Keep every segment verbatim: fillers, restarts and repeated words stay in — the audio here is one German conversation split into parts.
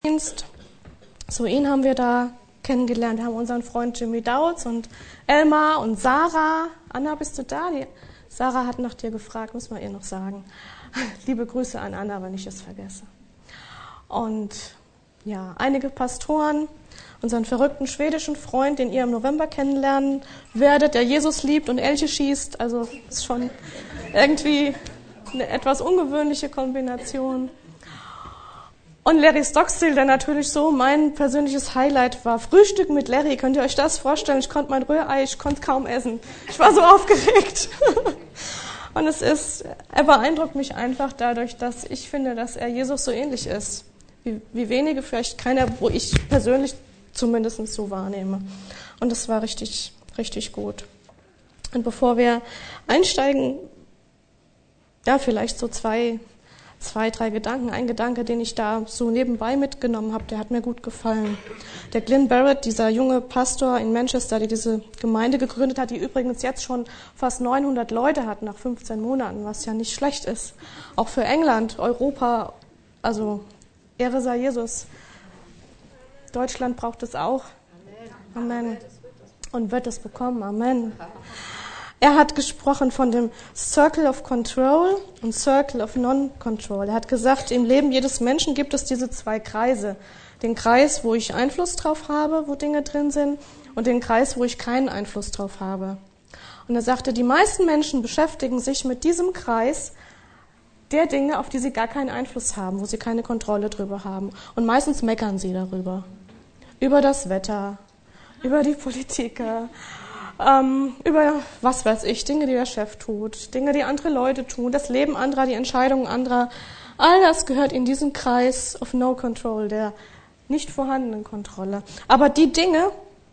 Dienst. So, ihn haben wir da kennengelernt. Wir haben unseren Freund Jimmy Dauds und Elmar und Sarah. Anna, bist du da? Die Sarah hat nach dir gefragt, muss man ihr noch sagen. Liebe Grüße an Anna, wenn ich es vergesse. Und ja, einige Pastoren, unseren verrückten schwedischen Freund, den ihr im November kennenlernen werdet, der Jesus liebt und Elche schießt. Also ist schon irgendwie eine etwas ungewöhnliche Kombination. Und Larry Stockstill, der natürlich so mein persönliches Highlight war. Frühstück mit Larry, könnt ihr euch das vorstellen? Ich konnte mein Rührei, ich konnte kaum essen. Ich war so aufgeregt. Und es ist, er beeindruckt mich einfach dadurch, dass ich finde, dass er Jesus so ähnlich ist. Wie, wie wenige, vielleicht keiner, wo ich persönlich zumindest so wahrnehme. Und das war richtig, richtig gut. Und bevor wir einsteigen, ja, vielleicht so zwei, zwei, drei Gedanken. Ein Gedanke, den ich da so nebenbei mitgenommen habe, der hat mir gut gefallen. Der Glenn Barrett, dieser junge Pastor in Manchester, der diese Gemeinde gegründet hat, die übrigens jetzt schon fast neunhundert Leute hat nach fünfzehn Monaten, was ja nicht schlecht ist. Auch für England, Europa, also Ehre sei Jesus. Deutschland braucht es auch. Amen. Und wird es bekommen. Amen. Er hat gesprochen von dem Circle of Control und Circle of Non-Control. Er hat gesagt, im Leben jedes Menschen gibt es diese zwei Kreise. Den Kreis, wo ich Einfluss drauf habe, wo Dinge drin sind, und den Kreis, wo ich keinen Einfluss drauf habe. Und er sagte, die meisten Menschen beschäftigen sich mit diesem Kreis der Dinge, auf die sie gar keinen Einfluss haben, wo sie keine Kontrolle drüber haben. Und meistens meckern sie darüber. Über das Wetter, über die Politiker, ähm, über, was weiß ich, Dinge, die der Chef tut, Dinge, die andere Leute tun, das Leben anderer, die Entscheidungen anderer. All das gehört in diesen Kreis of No Control, der nicht vorhandenen Kontrolle. Aber die Dinge,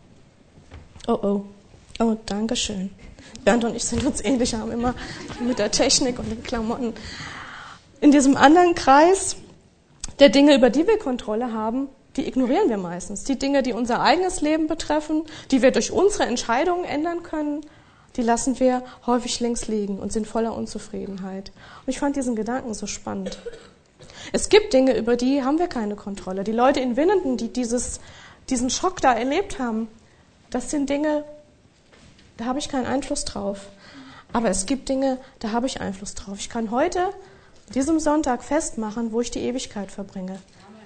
oh oh, oh, danke schön. Bernd und ich sind uns ähnlich, haben immer mit der Technik und den Klamotten. In diesem anderen Kreis der Dinge, über die wir Kontrolle haben, die ignorieren wir meistens. Die Dinge, die unser eigenes Leben betreffen, die wir durch unsere Entscheidungen ändern können, die lassen wir häufig links liegen und sind voller Unzufriedenheit. Und ich fand diesen Gedanken so spannend. Es gibt Dinge, über die haben wir keine Kontrolle. Die Leute in Winnenden, die dieses, diesen Schock da erlebt haben, das sind Dinge, da habe ich keinen Einfluss drauf. Aber es gibt Dinge, da habe ich Einfluss drauf. Ich kann heute, diesem Sonntag, festmachen, wo ich die Ewigkeit verbringe.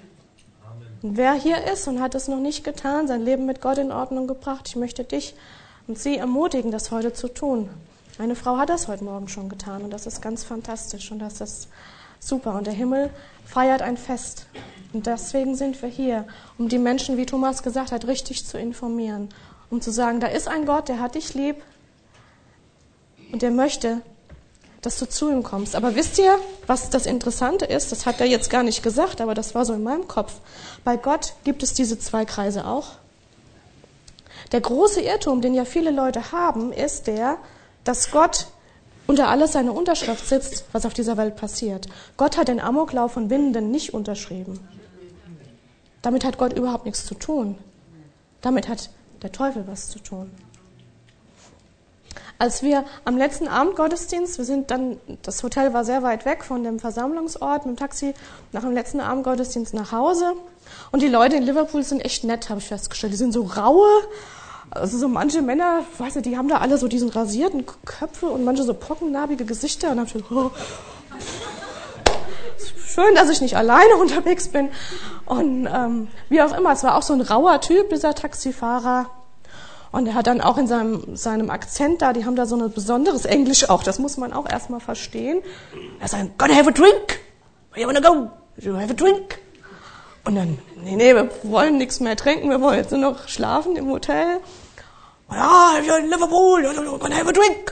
Und wer hier ist und hat es noch nicht getan, sein Leben mit Gott in Ordnung gebracht, ich möchte dich und sie ermutigen, das heute zu tun. Eine Frau hat das heute Morgen schon getan und das ist ganz fantastisch und das ist super. Und der Himmel feiert ein Fest. Und deswegen sind wir hier, um die Menschen, wie Thomas gesagt hat, richtig zu informieren. Um zu sagen, da ist ein Gott, der hat dich lieb und der möchte, dass du zu ihm kommst. Aber wisst ihr, was das Interessante ist? Das hat er jetzt gar nicht gesagt, aber das war so in meinem Kopf. Bei Gott gibt es diese zwei Kreise auch. Der große Irrtum, den ja viele Leute haben, ist der, dass Gott unter alles seine Unterschrift sitzt, was auf dieser Welt passiert. Gott hat den Amoklauf von Winnenden nicht unterschrieben. Damit hat Gott überhaupt nichts zu tun. Damit hat der Teufel was zu tun. Als wir am letzten Abend Gottesdienst, wir sind dann, das Hotel war sehr weit weg von dem Versammlungsort, mit dem Taxi nach dem letzten Abend Gottesdienst nach Hause. Und die Leute in Liverpool sind echt nett, habe ich festgestellt. Die sind so raue, also so manche Männer, weiß nicht, die haben da alle so diesen rasierten Köpfe und manche so pockennarbige Gesichter. Und dann habe ich gedacht, oh, schön, dass ich nicht alleine unterwegs bin. Und ähm, wie auch immer, es war auch so ein rauer Typ, dieser Taxifahrer. Und er hat dann auch in seinem, seinem Akzent da, die haben da so ein besonderes Englisch auch, das muss man auch erstmal verstehen. Er sagt, gonna have a drink? Where you wanna go? You have a drink? Und dann, nee, nee, wir wollen nichts mehr trinken, wir wollen jetzt nur noch schlafen im Hotel. Ja, you're in Liverpool, you're gonna have a drink.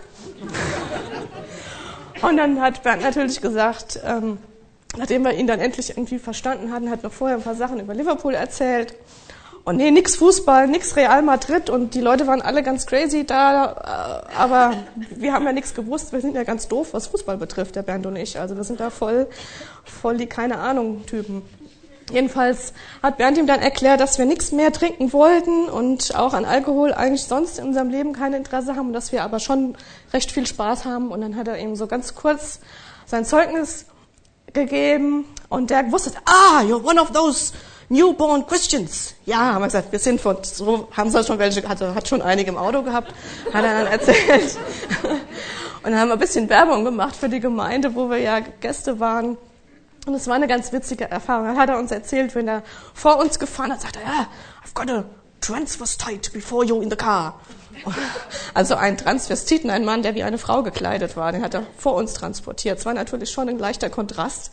Und dann hat Bernd natürlich gesagt, ähm, nachdem wir ihn dann endlich irgendwie verstanden hatten, hat noch vorher ein paar Sachen über Liverpool erzählt. Und nee, nix Fußball, nix Real Madrid und die Leute waren alle ganz crazy da, aber wir haben ja nichts gewusst, wir sind ja ganz doof, was Fußball betrifft, der Bernd und ich. Also wir sind da voll, voll die keine-Ahnung-Typen. Jedenfalls hat Bernd ihm dann erklärt, dass wir nichts mehr trinken wollten und auch an Alkohol eigentlich sonst in unserem Leben kein Interesse haben, dass wir aber schon recht viel Spaß haben. Und dann hat er ihm so ganz kurz sein Zeugnis gegeben und der wusste, ah, you're one of those Newborn Christians. Ja, haben wir gesagt, wir sind von, so haben sie schon welche, hat, hat schon einige im Auto gehabt, hat er dann erzählt. Und dann haben wir ein bisschen Werbung gemacht für die Gemeinde, wo wir ja Gäste waren. Und es war eine ganz witzige Erfahrung. Dann hat er uns erzählt, wenn er vor uns gefahren hat, sagt er, ja, I've got a transvestite before you in the car. Also ein Transvestiten, ein Mann, der wie eine Frau gekleidet war, den hat er vor uns transportiert. Es war natürlich schon ein leichter Kontrast.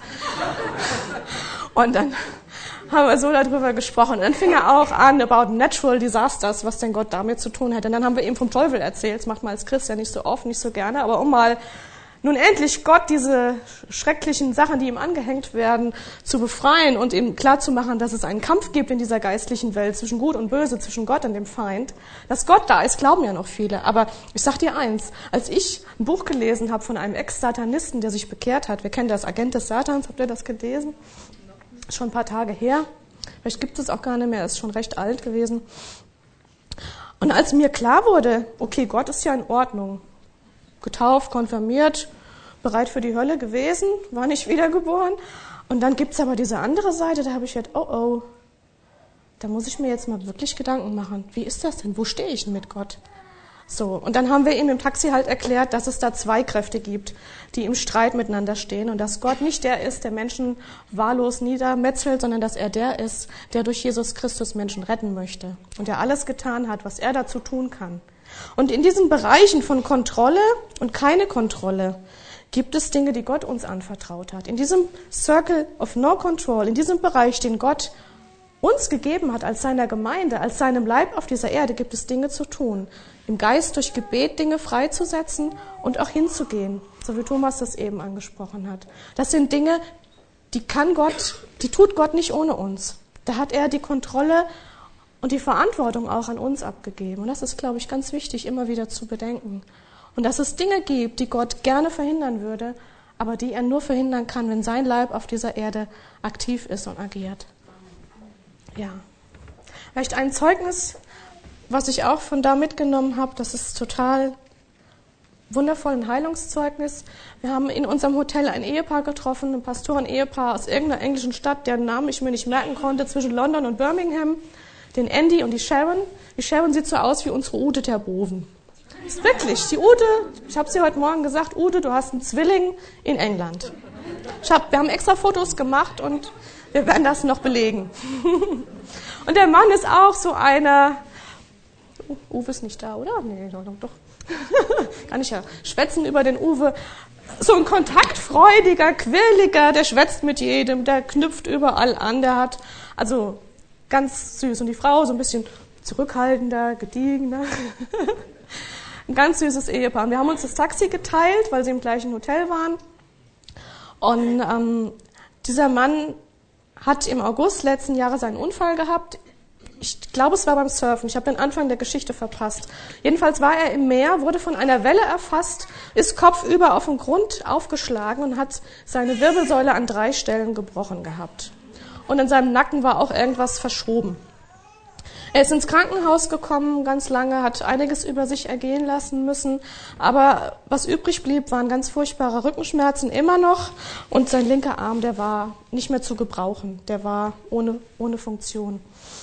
Und dann haben wir so darüber gesprochen. Und dann fing er auch an, about natural disasters, was denn Gott damit zu tun hätte. Und dann haben wir ihm vom Teufel erzählt. Das macht man als Christ ja nicht so oft, nicht so gerne. Aber um mal nun endlich Gott diese schrecklichen Sachen, die ihm angehängt werden, zu befreien und ihm klarzumachen, dass es einen Kampf gibt in dieser geistlichen Welt zwischen Gut und Böse, zwischen Gott und dem Feind. Dass Gott da ist, glauben ja noch viele. Aber ich sag dir eins, als ich ein Buch gelesen habe von einem Ex-Satanisten, der sich bekehrt hat, wir kennen das, Agent des Satans, habt ihr das gelesen? Schon ein paar Tage her. Vielleicht gibt es auch gar nicht mehr, ist schon recht alt gewesen. Und als mir klar wurde, okay, Gott ist ja in Ordnung, getauft, konfirmiert, bereit für die Hölle gewesen, war nicht wiedergeboren. Und dann gibt's aber diese andere Seite, da habe ich gedacht, oh oh, da muss ich mir jetzt mal wirklich Gedanken machen. Wie ist das denn? Wo stehe ich denn mit Gott? So, und dann haben wir ihm im Taxi halt erklärt, dass es da zwei Kräfte gibt, die im Streit miteinander stehen und dass Gott nicht der ist, der Menschen wahllos niedermetzelt, sondern dass er der ist, der durch Jesus Christus Menschen retten möchte und der alles getan hat, was er dazu tun kann. Und in diesen Bereichen von Kontrolle und keine Kontrolle gibt es Dinge, die Gott uns anvertraut hat. In diesem Circle of No Control, in diesem Bereich, den Gott uns gegeben hat als seiner Gemeinde, als seinem Leib auf dieser Erde, gibt es Dinge zu tun. Im Geist durch Gebet Dinge freizusetzen und auch hinzugehen, so wie Thomas das eben angesprochen hat. Das sind Dinge, die kann Gott, die tut Gott nicht ohne uns. Da hat er die Kontrolle und die Verantwortung auch an uns abgegeben. Und das ist, glaube ich, ganz wichtig, immer wieder zu bedenken. Und dass es Dinge gibt, die Gott gerne verhindern würde, aber die er nur verhindern kann, wenn sein Leib auf dieser Erde aktiv ist und agiert. Ja. Vielleicht ein Zeugnis, was ich auch von da mitgenommen habe, das ist total wundervoll, ein Heilungszeugnis. Wir haben in unserem Hotel ein Ehepaar getroffen, ein Pastoren-Ehepaar aus irgendeiner englischen Stadt, deren Namen ich mir nicht merken konnte, zwischen London und Birmingham. Den Andy und die Sharon. Die Sharon sieht so aus wie unsere Ute Terboven. Ist wirklich, die Ute, ich habe sie heute Morgen gesagt, Ute, du hast einen Zwilling in England. Ich hab, wir haben extra Fotos gemacht und wir werden das noch belegen. Und der Mann ist auch so einer, Uwe ist nicht da, oder? Nee, doch, doch. Kann ich ja schwätzen über den Uwe. So ein kontaktfreudiger, quirliger, der schwätzt mit jedem, der knüpft überall an, der hat, also ganz süß. Und die Frau so ein bisschen zurückhaltender, gediegener. Ein ganz süßes Ehepaar. Und wir haben uns das Taxi geteilt, weil sie im gleichen Hotel waren. Und ähm, dieser Mann hat im August letzten Jahres einen Unfall gehabt. Ich glaube, es war beim Surfen. Ich habe den Anfang der Geschichte verpasst. Jedenfalls war er im Meer, wurde von einer Welle erfasst, ist kopfüber auf den Grund aufgeschlagen und hat seine Wirbelsäule an drei Stellen gebrochen gehabt. Und in seinem Nacken war auch irgendwas verschoben. Er ist ins Krankenhaus gekommen, ganz lange, hat einiges über sich ergehen lassen müssen. Aber was übrig blieb, waren ganz furchtbare Rückenschmerzen immer noch. Und sein linker Arm, der war nicht mehr zu gebrauchen. Der war ohne, ohne Funktion.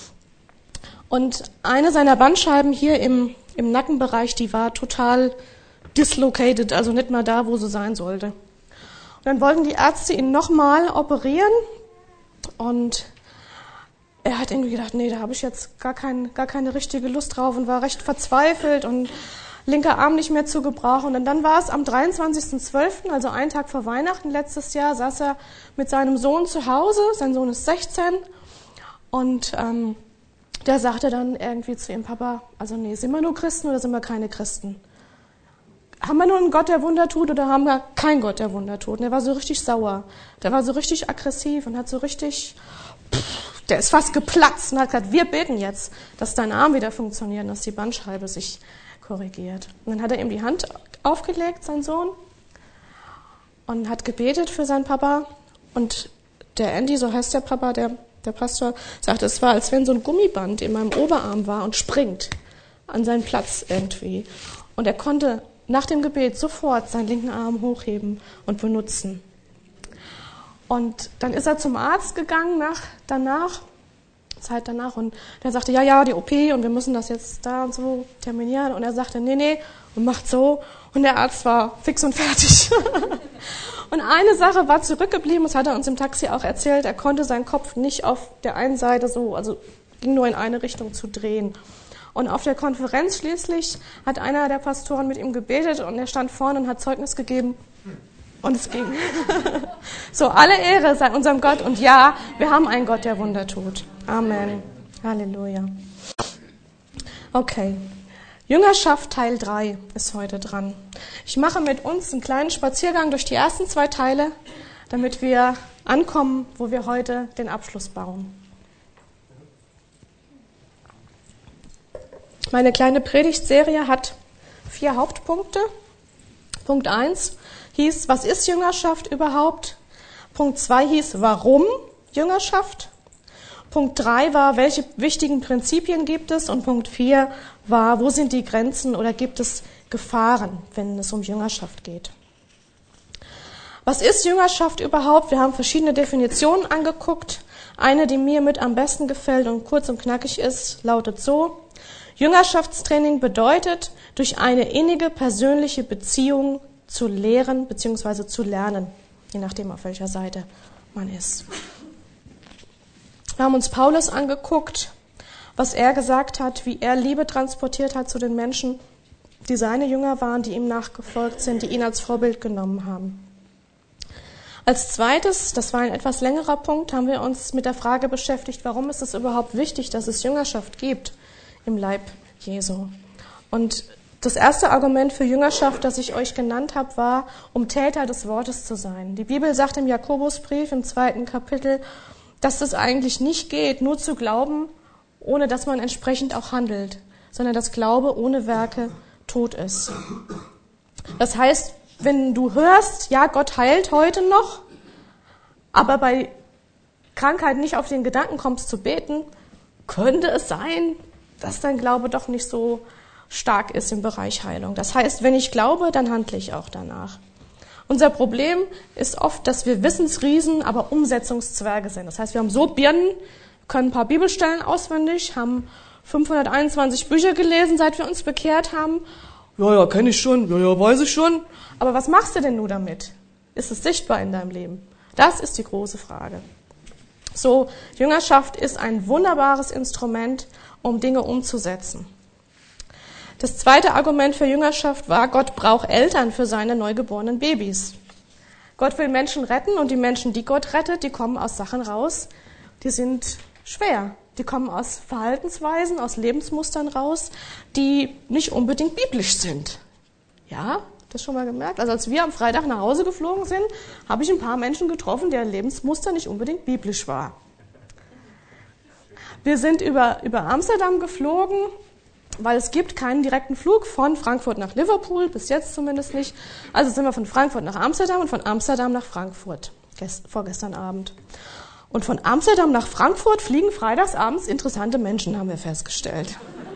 Und eine seiner Bandscheiben hier im, im Nackenbereich, die war total dislocated, also nicht mal da, wo sie sein sollte. Und dann wollten die Ärzte ihn nochmal operieren. Und er hat irgendwie gedacht, nee, da habe ich jetzt gar, kein, gar keine richtige Lust drauf und war recht verzweifelt und linker Arm nicht mehr zu gebrauchen. Und dann war es am dreiundzwanzigsten zwölften, also einen Tag vor Weihnachten letztes Jahr, saß er mit seinem Sohn zu Hause. Sein Sohn ist sechzehn und ähm, der sagte dann irgendwie zu ihrem Papa, also nee, sind wir nur Christen oder sind wir keine Christen? Haben wir nur einen Gott, der Wunder tut, oder haben wir keinen Gott, der Wunder tut? Und er war so richtig sauer. Der war so richtig aggressiv und hat so richtig, pff, der ist fast geplatzt und hat gesagt, wir beten jetzt, dass dein Arm wieder funktioniert, dass die Bandscheibe sich korrigiert. Und dann hat er ihm die Hand aufgelegt, sein Sohn, und hat gebetet für seinen Papa. Und der Andy, so heißt der Papa, der, der Pastor, sagte, es war, als wenn so ein Gummiband in meinem Oberarm war und springt an seinen Platz irgendwie. Und er konnte nach dem Gebet sofort seinen linken Arm hochheben und benutzen. Und dann ist er zum Arzt gegangen nach, danach Zeit danach. Und der sagte, ja, ja, die O P und wir müssen das jetzt da und so terminieren. Und er sagte, nee, nee, und macht so. Und der Arzt war fix und fertig. Und eine Sache war zurückgeblieben, das hat er uns im Taxi auch erzählt, er konnte seinen Kopf nicht auf der einen Seite so, also ging nur in eine Richtung zu drehen. Und auf der Konferenz schließlich hat einer der Pastoren mit ihm gebetet und er stand vorne und hat Zeugnis gegeben. Und es ging. So, alle Ehre sei unserem Gott. Und ja, wir haben einen Gott, der Wunder tut. Amen. Halleluja. Okay. Jüngerschaft Teil drei ist heute dran. Ich mache mit uns einen kleinen Spaziergang durch die ersten zwei Teile, damit wir ankommen, wo wir heute den Abschluss bauen. Meine kleine Predigtserie hat vier Hauptpunkte. Punkt eins hieß, was ist Jüngerschaft überhaupt? Punkt zwei hieß, warum Jüngerschaft? Punkt drei war, welche wichtigen Prinzipien gibt es? Und Punkt vier war, wo sind die Grenzen oder gibt es Gefahren, wenn es um Jüngerschaft geht? Was ist Jüngerschaft überhaupt? Wir haben verschiedene Definitionen angeguckt. Eine, die mir mit am besten gefällt und kurz und knackig ist, lautet so: Jüngerschaftstraining bedeutet, durch eine innige persönliche Beziehung zu lehren bzw. zu lernen, je nachdem, auf welcher Seite man ist. Wir haben uns Paulus angeguckt, was er gesagt hat, wie er Liebe transportiert hat zu den Menschen, die seine Jünger waren, die ihm nachgefolgt sind, die ihn als Vorbild genommen haben. Als zweites, das war ein etwas längerer Punkt, haben wir uns mit der Frage beschäftigt, warum ist es überhaupt wichtig, dass es Jüngerschaft gibt im Leib Jesu. Und das erste Argument für Jüngerschaft, das ich euch genannt habe, war, um Täter des Wortes zu sein. Die Bibel sagt im Jakobusbrief im zweiten Kapitel, dass es eigentlich nicht geht, nur zu glauben, ohne dass man entsprechend auch handelt, sondern dass Glaube ohne Werke tot ist. Das heißt, wenn du hörst, ja, Gott heilt heute noch, aber bei Krankheit nicht auf den Gedanken kommst zu beten, könnte es sein, dass dein Glaube doch nicht so stark ist im Bereich Heilung. Das heißt, wenn ich glaube, dann handle ich auch danach. Unser Problem ist oft, dass wir Wissensriesen, aber Umsetzungszwerge sind. Das heißt, wir haben so Birnen, können ein paar Bibelstellen auswendig, haben fünfhunderteinundzwanzig Bücher gelesen, seit wir uns bekehrt haben. Ja, ja, kenne ich schon, ja, ja, weiß ich schon. Aber was machst du denn nun damit? Ist es sichtbar in deinem Leben? Das ist die große Frage. So, Jüngerschaft ist ein wunderbares Instrument, um Dinge umzusetzen. Das zweite Argument für Jüngerschaft war, Gott braucht Eltern für seine neugeborenen Babys. Gott will Menschen retten und die Menschen, die Gott rettet, die kommen aus Sachen raus, die sind schwer. Die kommen aus Verhaltensweisen, aus Lebensmustern raus, die nicht unbedingt biblisch sind. Ja, das schon mal gemerkt? Also als wir am Freitag nach Hause geflogen sind, habe ich ein paar Menschen getroffen, deren Lebensmuster nicht unbedingt biblisch war. Wir sind über, über Amsterdam geflogen, weil es gibt keinen direkten Flug von Frankfurt nach Liverpool, bis jetzt zumindest nicht. Also sind wir von Frankfurt nach Amsterdam und von Amsterdam nach Frankfurt, gest, vorgestern Abend. Und von Amsterdam nach Frankfurt fliegen freitags abends interessante Menschen, haben wir festgestellt.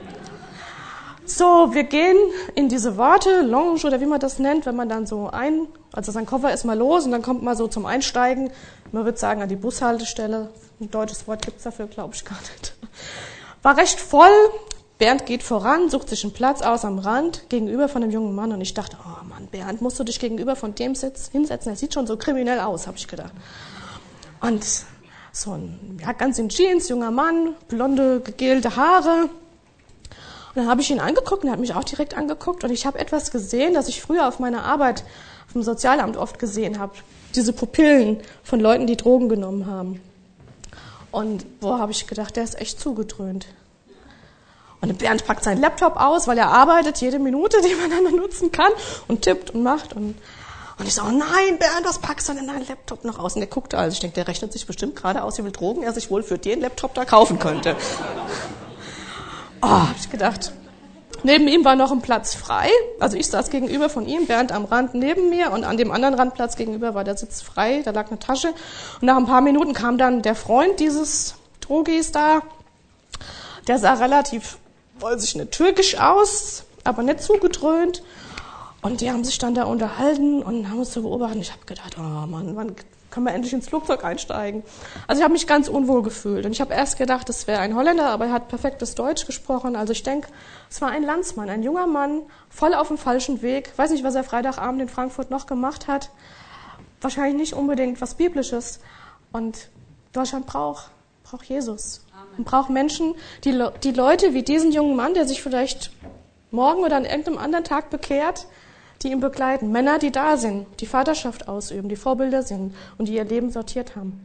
So, wir gehen in diese Worte, Lounge oder wie man das nennt, wenn man dann so ein, also sein Koffer ist mal los und dann kommt man so zum Einsteigen, man würde sagen an die Bushaltestelle, ein deutsches Wort gibt's dafür, glaube ich gar nicht. War recht voll, Bernd geht voran, sucht sich einen Platz aus am Rand, gegenüber von dem jungen Mann und ich dachte, oh Mann, Bernd, musst du dich gegenüber von dem Sitz hinsetzen, der sieht schon so kriminell aus, habe ich gedacht. Und so ein, ja, ganz in Jeans, junger Mann, blonde, gegelte Haare. Und dann habe ich ihn angeguckt und er hat mich auch direkt angeguckt und ich habe etwas gesehen, das ich früher auf meiner Arbeit auf dem Sozialamt oft gesehen habe. Diese Pupillen von Leuten, die Drogen genommen haben. Und boah, habe ich gedacht, der ist echt zugedröhnt. Und Bernd packt seinen Laptop aus, weil er arbeitet jede Minute, die man dann nutzen kann und tippt und macht. Und, und ich so, oh nein, Bernd, was packst du denn deinen Laptop noch aus? Und der guckte, also ich denke, der rechnet sich bestimmt gerade aus, wie viel Drogen er sich wohl für den Laptop da kaufen könnte. Oh, hab ich gedacht. Neben ihm war noch ein Platz frei. Also ich saß gegenüber von ihm, Bernd am Rand neben mir und an dem anderen Randplatz gegenüber war der Sitz frei, da lag eine Tasche. Und nach ein paar Minuten kam dann der Freund dieses Drogis da. Der sah relativ, weiß ich nicht, türkisch aus, aber nicht zugedröhnt. Und die haben sich dann da unterhalten und haben uns so beobachtet. Ich habe gedacht, oh Mann, wann können wir endlich ins Flugzeug einsteigen. Also ich habe mich ganz unwohl gefühlt. Und ich habe erst gedacht, es wäre ein Holländer, aber er hat perfektes Deutsch gesprochen. Also ich denke, es war ein Landsmann, ein junger Mann, voll auf dem falschen Weg. Ich weiß nicht, was er Freitagabend in Frankfurt noch gemacht hat. Wahrscheinlich nicht unbedingt was Biblisches. Und Deutschland braucht, braucht Jesus. Und braucht Menschen, die, Le- die Leute wie diesen jungen Mann, der sich vielleicht morgen oder an irgendeinem anderen Tag bekehrt, die ihn begleiten. Männer, die da sind, die Vaterschaft ausüben, die Vorbilder sind und die ihr Leben sortiert haben.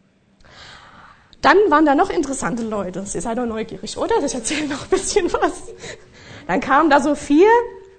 Dann waren da noch interessante Leute. Ihr seid doch neugierig, oder? Ich erzähle noch ein bisschen was. Dann kamen da so vier.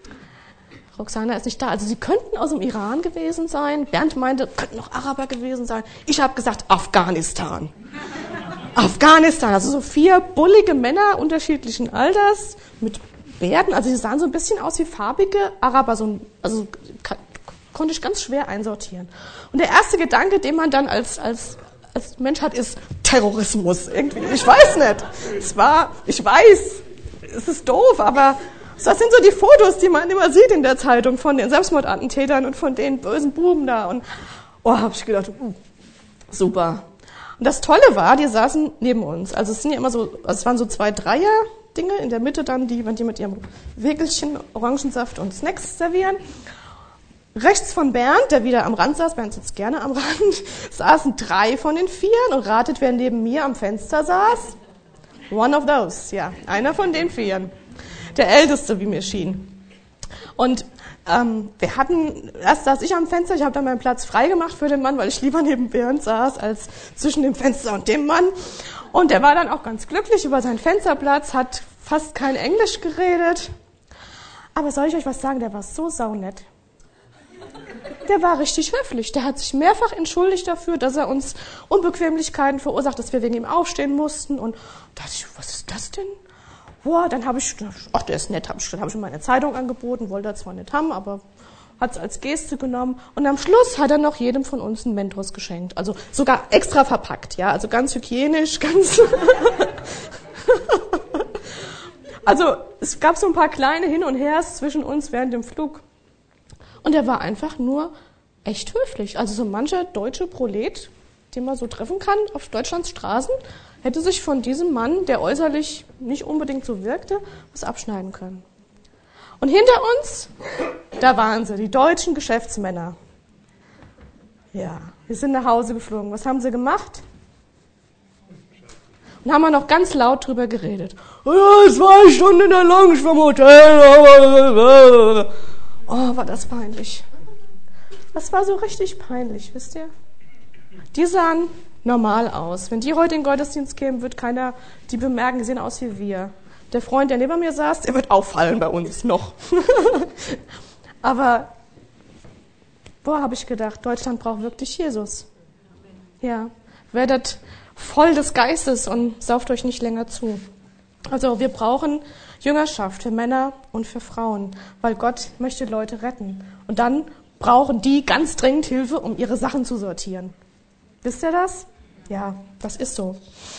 Roxana ist nicht da. Also sie könnten aus dem Iran gewesen sein. Bernd meinte, könnten auch Araber gewesen sein. Ich habe gesagt, Afghanistan. Afghanistan. Also so vier bullige Männer unterschiedlichen Alters mit Bärten, also sie sahen so ein bisschen aus wie farbige Araber, so ein, also kann, konnte ich ganz schwer einsortieren. Und der erste Gedanke, den man dann als, als, als Mensch hat, ist Terrorismus irgendwie. Ich weiß nicht. Es war, ich weiß, es ist doof, aber das sind so die Fotos, die man immer sieht in der Zeitung von den Selbstmordattentätern und von den bösen Buben da. Und oh, habe ich gedacht, uh, super. Und das Tolle war, die saßen neben uns. Also es sind ja immer so, also es waren so zwei Dreier. Dinge, in der Mitte dann die, wenn die mit ihrem Wägelchen Orangensaft und Snacks servieren. Rechts von Bernd, der wieder am Rand saß, Bernd sitzt gerne am Rand, saßen drei von den Vieren und ratet, wer neben mir am Fenster saß. One of those, ja, einer von den Vieren. Der Älteste, wie mir schien. Und ähm, wir hatten, erst saß ich am Fenster, ich habe dann meinen Platz freigemacht für den Mann, weil ich lieber neben Bernd saß, als zwischen dem Fenster und dem Mann. Und der war dann auch ganz glücklich über seinen Fensterplatz, hat fast kein Englisch geredet. Aber soll ich euch was sagen, der war so saunett. Der war richtig höflich. Der hat sich mehrfach entschuldigt dafür, dass er uns Unbequemlichkeiten verursacht, dass wir wegen ihm aufstehen mussten. Und da dachte ich, was ist das denn? Boah, dann habe ich, ach, der ist nett, habe ich, hab ich ihm meine Zeitung angeboten, wollte er zwar nicht haben, aber hat es als Geste genommen. Und am Schluss hat er noch jedem von uns einen Mentos geschenkt. Also sogar extra verpackt, ja, also ganz hygienisch, ganz... Also es gab so ein paar kleine Hin und Hers zwischen uns während dem Flug. Und er war einfach nur echt höflich. Also so mancher deutsche Prolet, den man so treffen kann auf Deutschlands Straßen, hätte sich von diesem Mann, der äußerlich nicht unbedingt so wirkte, was abschneiden können. Und hinter uns, da waren sie, die deutschen Geschäftsmänner. Ja, wir sind nach Hause geflogen. Was haben sie gemacht? Und haben wir noch ganz laut drüber geredet. Ja, zwei Stunden in der Lounge vom Hotel. Oh, war das peinlich. Das war so richtig peinlich, wisst ihr? Die sahen normal aus. Wenn die heute in den Gottesdienst kämen, wird keiner die bemerken, die sehen aus wie wir. Der Freund, der neben mir saß, der wird auffallen bei uns noch. Aber, boah, habe ich gedacht, Deutschland braucht wirklich Jesus. Ja, werdet voll des Geistes und sauft euch nicht länger zu. Also wir brauchen Jüngerschaft für Männer und für Frauen, weil Gott möchte Leute retten. Und dann brauchen die ganz dringend Hilfe, um ihre Sachen zu sortieren. Wisst ihr das? Ja, das ist so.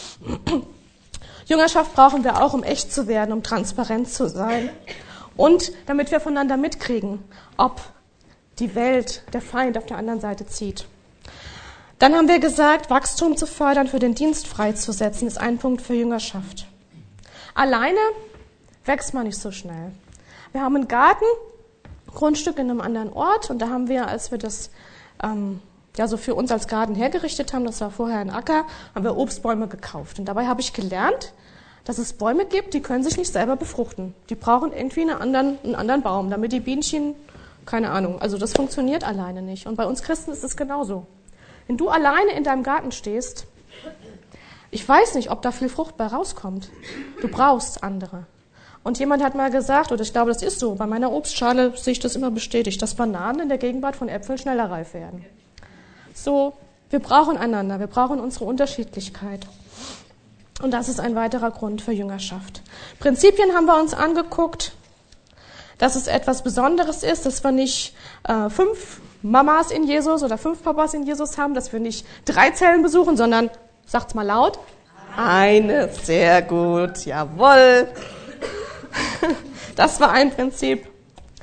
Jüngerschaft brauchen wir auch, um echt zu werden, um transparent zu sein. Und damit wir voneinander mitkriegen, ob die Welt, der Feind auf der anderen Seite zieht. Dann haben wir gesagt, Wachstum zu fördern, für den Dienst freizusetzen, ist ein Punkt für Jüngerschaft. Alleine wächst man nicht so schnell. Wir haben einen Garten, Grundstück in einem anderen Ort, und da haben wir, als wir das ähm, ja so für uns als Garten hergerichtet haben, das war vorher ein Acker, haben wir Obstbäume gekauft. Und dabei habe ich gelernt, dass es Bäume gibt, die können sich nicht selber befruchten. Die brauchen irgendwie einen anderen, einen anderen Baum, damit die Bienchen, keine Ahnung, also das funktioniert alleine nicht. Und bei uns Christen ist es genauso. Wenn du alleine in deinem Garten stehst, ich weiß nicht, ob da viel Frucht bei rauskommt. Du brauchst andere. Und jemand hat mal gesagt, oder ich glaube, das ist so, bei meiner Obstschale sehe ich das immer bestätigt, dass Bananen in der Gegenwart von Äpfeln schneller reif werden. So, wir brauchen einander, wir brauchen unsere Unterschiedlichkeit. Und das ist ein weiterer Grund für Jüngerschaft. Prinzipien haben wir uns angeguckt, dass es etwas Besonderes ist, dass wir nicht äh, fünf Mamas in Jesus oder fünf Papas in Jesus haben, dass wir nicht drei Zellen besuchen, sondern, sagt's mal laut, eine. Sehr gut, jawohl. Das war ein Prinzip.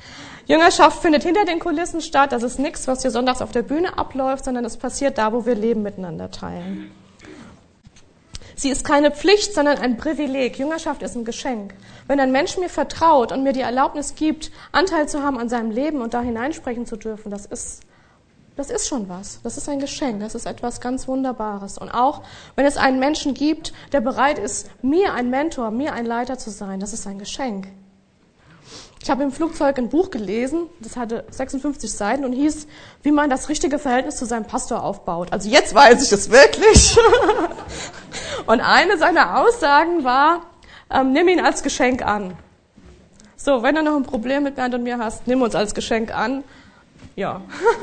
Jüngerschaft findet hinter den Kulissen statt. Das ist nichts, was hier sonntags auf der Bühne abläuft, sondern es passiert da, wo wir Leben miteinander teilen. Sie ist keine Pflicht, sondern ein Privileg. Jüngerschaft ist ein Geschenk. Wenn ein Mensch mir vertraut und mir die Erlaubnis gibt, Anteil zu haben an seinem Leben und da hineinsprechen zu dürfen, das ist, das ist schon was. Das ist ein Geschenk. Das ist etwas ganz Wunderbares. Und auch, wenn es einen Menschen gibt, der bereit ist, mir ein Mentor, mir ein Leiter zu sein, das ist ein Geschenk. Ich habe im Flugzeug ein Buch gelesen, das hatte sechsundfünfzig Seiten und hieß, wie man das richtige Verhältnis zu seinem Pastor aufbaut. Also jetzt weiß ich es wirklich. Und eine seiner Aussagen war, ähm, nimm ihn als Geschenk an. So, wenn du noch ein Problem mit Bernd und mir hast, nimm uns als Geschenk an. Ja.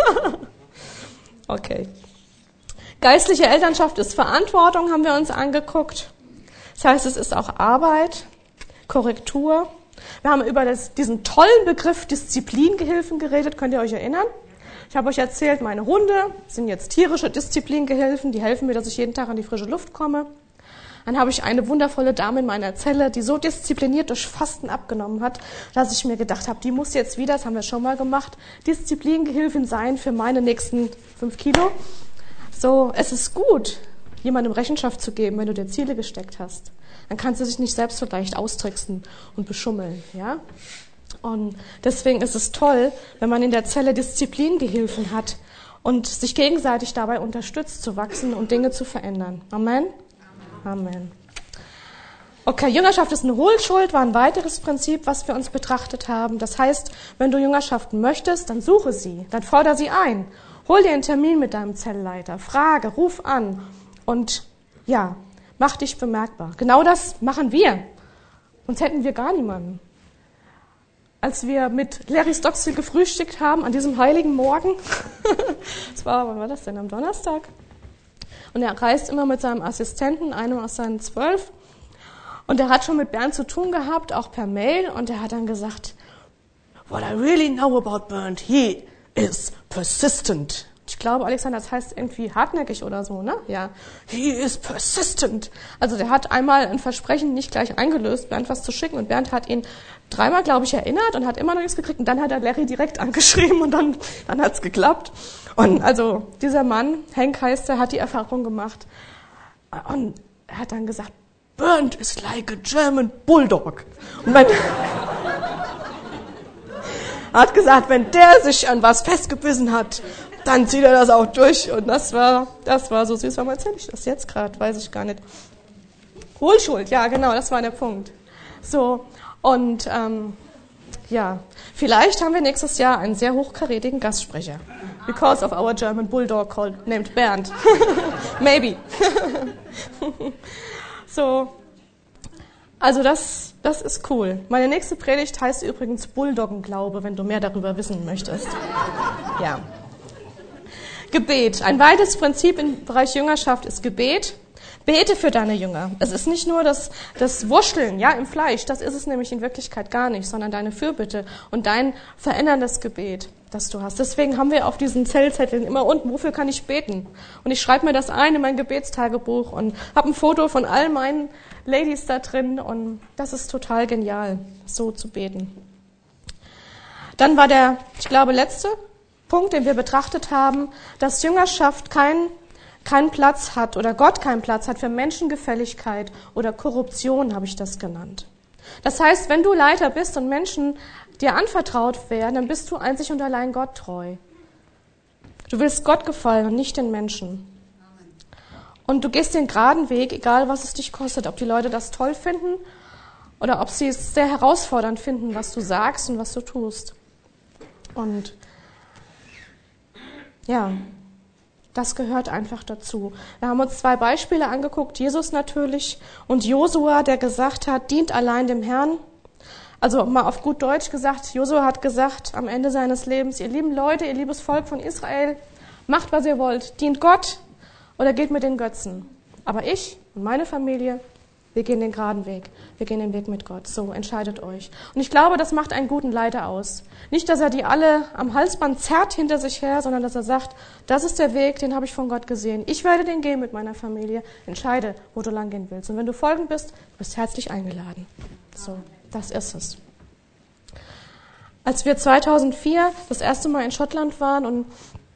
Okay. Geistliche Elternschaft ist Verantwortung, haben wir uns angeguckt. Das heißt, es ist auch Arbeit, Korrektur. Wir haben über das, diesen tollen Begriff Disziplingehilfen geredet, könnt ihr euch erinnern? Ich habe euch erzählt, meine Hunde sind jetzt tierische Disziplingehilfen, die helfen mir, dass ich jeden Tag an die frische Luft komme. Dann habe ich eine wundervolle Dame in meiner Zelle, die so diszipliniert durch Fasten abgenommen hat, dass ich mir gedacht habe, die muss jetzt wieder, das haben wir schon mal gemacht, Disziplingehilfin sein für meine nächsten fünf Kilo. So, es ist gut, jemandem Rechenschaft zu geben, wenn du dir Ziele gesteckt hast. Dann kannst du dich nicht selbst so leicht austricksen und beschummeln, ja? Und deswegen ist es toll, wenn man in der Zelle Disziplingehilfen hat und sich gegenseitig dabei unterstützt, zu wachsen und Dinge zu verändern. Amen? Amen. Okay, Jüngerschaft ist eine Hohlschuld, war ein weiteres Prinzip, was wir uns betrachtet haben. Das heißt, wenn du Jüngerschaft möchtest, dann suche sie, dann fordere sie ein. Hol dir einen Termin mit deinem Zellleiter, frage, ruf an und ja, mach dich bemerkbar. Genau das machen wir. Sonst hätten wir gar niemanden. Als wir mit Larry Stockstill gefrühstückt haben an diesem heiligen Morgen, das war, wann war das denn, am Donnerstag? Und er reist immer mit seinem Assistenten, einem aus seinen zwölf. Und er hat schon mit Bernd zu tun gehabt, auch per Mail. Und er hat dann gesagt, what I really know about Bernd, he is persistent. Ich glaube, Alexander, das heißt irgendwie hartnäckig oder so, ne? Ja. He is persistent. Also der hat einmal ein Versprechen nicht gleich eingelöst, Bernd was zu schicken. Und Bernd hat ihn dreimal, glaube ich, erinnert und hat immer noch nichts gekriegt. Und dann hat er Larry direkt angeschrieben und dann, dann hat's geklappt. Und also dieser Mann, Henk heißt er, hat die Erfahrung gemacht. Und er hat dann gesagt, Bernd is like a German Bulldog. Und wenn, er hat gesagt, wenn der sich an was festgebissen hat, dann zieht er das auch durch. Und das war, das war so süß. Warum erzähle ich das jetzt gerade? Weiß ich gar nicht. Hohlschuld, ja genau, das war der Punkt. So, und ähm, ja, vielleicht haben wir nächstes Jahr einen sehr hochkarätigen Gastsprecher. Because of our German Bulldog called, named Bernd. Maybe. So, also das, das ist cool. Meine nächste Predigt heißt übrigens Bulldoggenglaube, wenn du mehr darüber wissen möchtest. Ja. Gebet. Ein weiteres Prinzip im Bereich Jüngerschaft ist Gebet. Bete für deine Jünger. Es ist nicht nur das, das Wurschteln, ja, im Fleisch, das ist es nämlich in Wirklichkeit gar nicht, sondern deine Fürbitte und dein veränderndes Gebet, das du hast. Deswegen haben wir auf diesen Zellzetteln immer unten, wofür kann ich beten? Und ich schreibe mir das ein in mein Gebetstagebuch und habe ein Foto von all meinen Ladies da drin und das ist total genial, so zu beten. Dann war der, ich glaube, letzte Punkt, den wir betrachtet haben, dass Jüngerschaft kein keinen Platz hat oder Gott keinen Platz hat für Menschengefälligkeit oder Korruption, habe ich das genannt. Das heißt, wenn du Leiter bist und Menschen dir anvertraut werden, dann bist du einzig und allein Gott treu. Du willst Gott gefallen und nicht den Menschen. Und du gehst den geraden Weg, egal was es dich kostet, ob die Leute das toll finden oder ob sie es sehr herausfordernd finden, was du sagst und was du tust. Und ja, das gehört einfach dazu. Wir haben uns zwei Beispiele angeguckt, Jesus natürlich und Josua, der gesagt hat, dient allein dem Herrn. Also mal auf gut Deutsch gesagt, Josua hat gesagt am Ende seines Lebens, ihr lieben Leute, ihr liebes Volk von Israel, macht, was ihr wollt, dient Gott oder geht mit den Götzen. Aber ich und meine Familie, wir gehen den geraden Weg. Wir gehen den Weg mit Gott. So, entscheidet euch. Und ich glaube, das macht einen guten Leiter aus. Nicht, dass er die alle am Halsband zerrt hinter sich her, sondern dass er sagt, das ist der Weg, den habe ich von Gott gesehen. Ich werde den gehen mit meiner Familie. Entscheide, wo du lang gehen willst. Und wenn du folgend bist, bist herzlich eingeladen. So, das ist es. Als wir zweitausendvier das erste Mal in Schottland waren und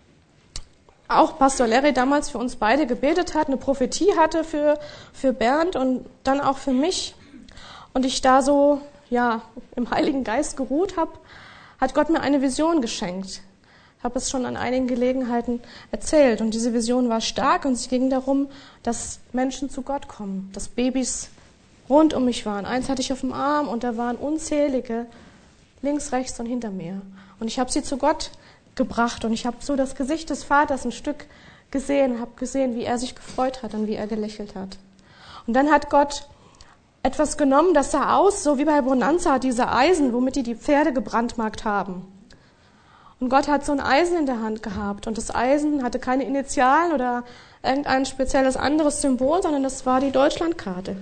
auch Pastor Larry damals für uns beide gebetet hat, eine Prophetie hatte für, für Bernd und dann auch für mich und ich da so ja im Heiligen Geist geruht habe, hat Gott mir eine Vision geschenkt. Ich habe es schon an einigen Gelegenheiten erzählt und diese Vision war stark und es ging darum, dass Menschen zu Gott kommen, dass Babys rund um mich waren. Eins hatte ich auf dem Arm und da waren unzählige links, rechts und hinter mir. Und ich habe sie zu Gott gebracht und ich habe so das Gesicht des Vaters ein Stück gesehen, habe gesehen, wie er sich gefreut hat und wie er gelächelt hat. Und dann hat Gott etwas genommen, das sah aus, so wie bei Bonanza, diese Eisen, womit die die Pferde gebrandmarkt haben. Und Gott hat so ein Eisen in der Hand gehabt und das Eisen hatte keine Initialen oder irgendein spezielles anderes Symbol, sondern das war die Deutschlandkarte.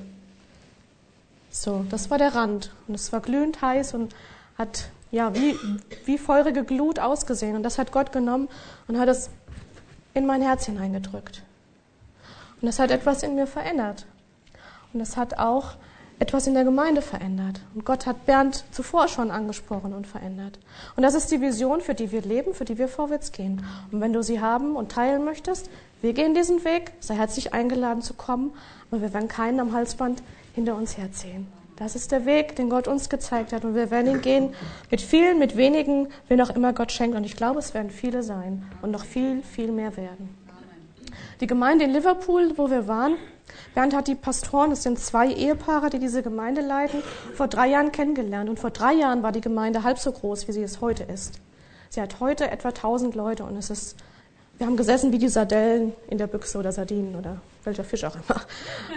So, das war der Rand und es war glühend heiß und hat ja wie, wie feurige Glut ausgesehen. Und das hat Gott genommen und hat es in mein Herz hineingedrückt. Und das hat etwas in mir verändert. Und das hat auch etwas in der Gemeinde verändert. Und Gott hat Bernd zuvor schon angesprochen und verändert. Und das ist die Vision, für die wir leben, für die wir vorwärts gehen. Und wenn du sie haben und teilen möchtest, wir gehen diesen Weg, sei herzlich eingeladen zu kommen, aber wir werden keinen am Halsband hinter uns herziehen. Das ist der Weg, den Gott uns gezeigt hat. Und wir werden ihn gehen mit vielen, mit wenigen, wen auch immer Gott schenkt. Und ich glaube, es werden viele sein und noch viel, viel mehr werden. Die Gemeinde in Liverpool, wo wir waren, Bernd hat die Pastoren, das sind zwei Ehepaare, die diese Gemeinde leiten, vor drei Jahren kennengelernt. Und vor drei Jahren war die Gemeinde halb so groß, wie sie es heute ist. Sie hat heute etwa tausend Leute und es ist, wir haben gesessen wie die Sardellen in der Büchse oder Sardinen oder welcher Fisch auch immer.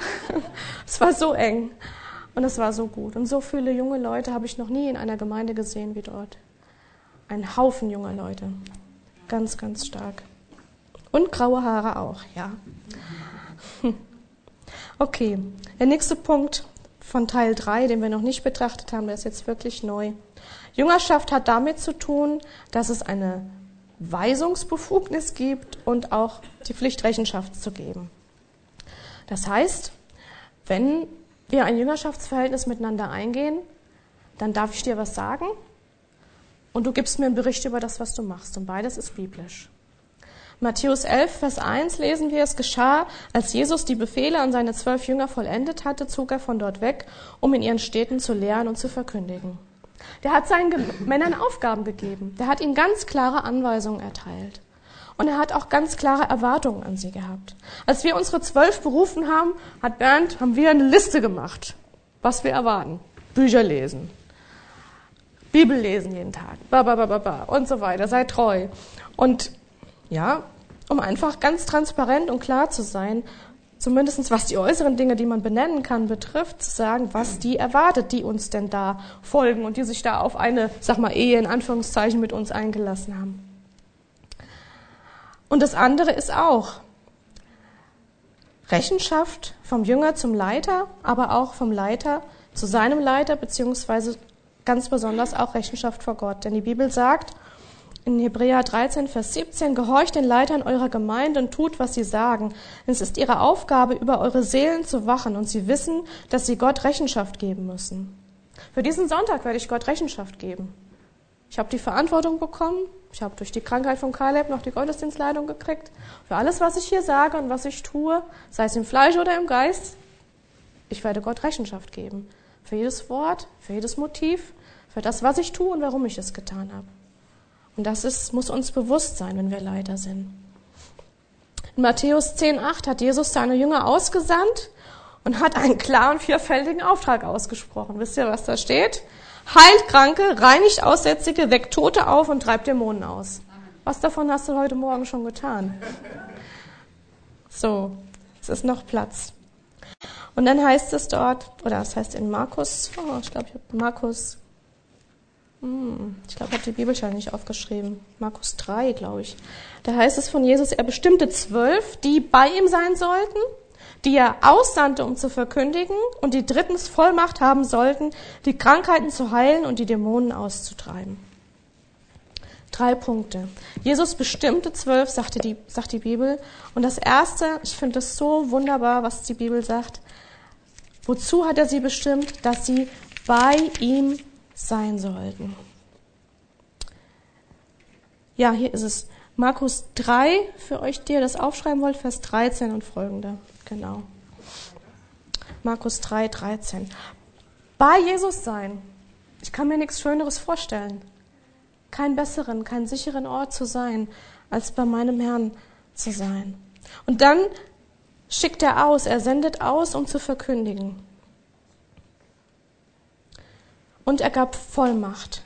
Es war so eng. Und es war so gut. Und so viele junge Leute habe ich noch nie in einer Gemeinde gesehen wie dort. Ein Haufen junger Leute. Ganz, ganz stark. Und graue Haare auch, ja. Okay, der nächste Punkt von Teil drei, den wir noch nicht betrachtet haben, der ist jetzt wirklich neu. Jüngerschaft hat damit zu tun, dass es eine Weisungsbefugnis gibt und auch die Pflicht, Rechenschaft zu geben. Das heißt, wenn wir ein Jüngerschaftsverhältnis miteinander eingehen, dann darf ich dir was sagen und du gibst mir einen Bericht über das, was du machst. Und beides ist biblisch. Matthäus elf, Vers eins lesen wir, es geschah, als Jesus die Befehle an seine zwölf Jünger vollendet hatte, zog er von dort weg, um in ihren Städten zu lehren und zu verkündigen. Der hat seinen Männern Aufgaben gegeben. Der hat ihnen ganz klare Anweisungen erteilt. Und er hat auch ganz klare Erwartungen an sie gehabt. Als wir unsere zwölf berufen haben, hat Bernd, haben wir eine Liste gemacht, was wir erwarten. Bücher lesen, Bibel lesen jeden Tag, ba, ba, ba, ba, ba, und so weiter, sei treu. Und ja, um einfach ganz transparent und klar zu sein, zumindest was die äußeren Dinge, die man benennen kann, betrifft, zu sagen, was die erwartet, die uns denn da folgen und die sich da auf eine, sag mal, Ehe in Anführungszeichen mit uns eingelassen haben. Und das andere ist auch Rechenschaft vom Jünger zum Leiter, aber auch vom Leiter zu seinem Leiter, beziehungsweise ganz besonders auch Rechenschaft vor Gott. Denn die Bibel sagt in Hebräer dreizehn, Vers siebzehn, gehorcht den Leitern eurer Gemeinde und tut, was sie sagen. Denn es ist ihre Aufgabe, über eure Seelen zu wachen und sie wissen, dass sie Gott Rechenschaft geben müssen. Für diesen Sonntag werde ich Gott Rechenschaft geben. Ich habe die Verantwortung bekommen. Ich habe durch die Krankheit von Caleb noch die Gottesdienstleitung gekriegt. Für alles, was ich hier sage und was ich tue, sei es im Fleisch oder im Geist, ich werde Gott Rechenschaft geben. Für jedes Wort, für jedes Motiv, für das, was ich tue und warum ich es getan habe. Und das ist, muss uns bewusst sein, wenn wir Leiter sind. In Matthäus zehn, acht hat Jesus seine Jünger ausgesandt und hat einen klaren, vierfältigen Auftrag ausgesprochen. Wisst ihr, was da steht? Heilt Kranke, reinigt Aussätzige, weckt Tote auf und treibt Dämonen aus. Was davon hast du heute Morgen schon getan? So, es ist noch Platz. Und dann heißt es dort, oder es heißt in Markus, oh, ich glaube, ich habe Markus, hm, ich glaube, ich habe die Bibelstelle nicht aufgeschrieben. Markus drei, glaube ich. Da heißt es von Jesus, er bestimmte zwölf, die bei ihm sein sollten, die er aussandte, um zu verkündigen und die drittens Vollmacht haben sollten, die Krankheiten zu heilen und die Dämonen auszutreiben. Drei Punkte. Jesus bestimmte zwölf, sagte die, sagt die Bibel. Und das Erste, ich finde es so wunderbar, was die Bibel sagt. Wozu hat er sie bestimmt? Dass sie bei ihm sein sollten. Ja, hier ist es. Markus drei, für euch, die ihr das aufschreiben wollt, Vers dreizehn und folgende. Genau. Markus drei, dreizehn. Bei Jesus sein. Ich kann mir nichts Schöneres vorstellen. Keinen besseren, keinen sicheren Ort zu sein, als bei meinem Herrn zu sein. Und dann schickt er aus, er sendet aus, um zu verkündigen. Und er gab Vollmacht.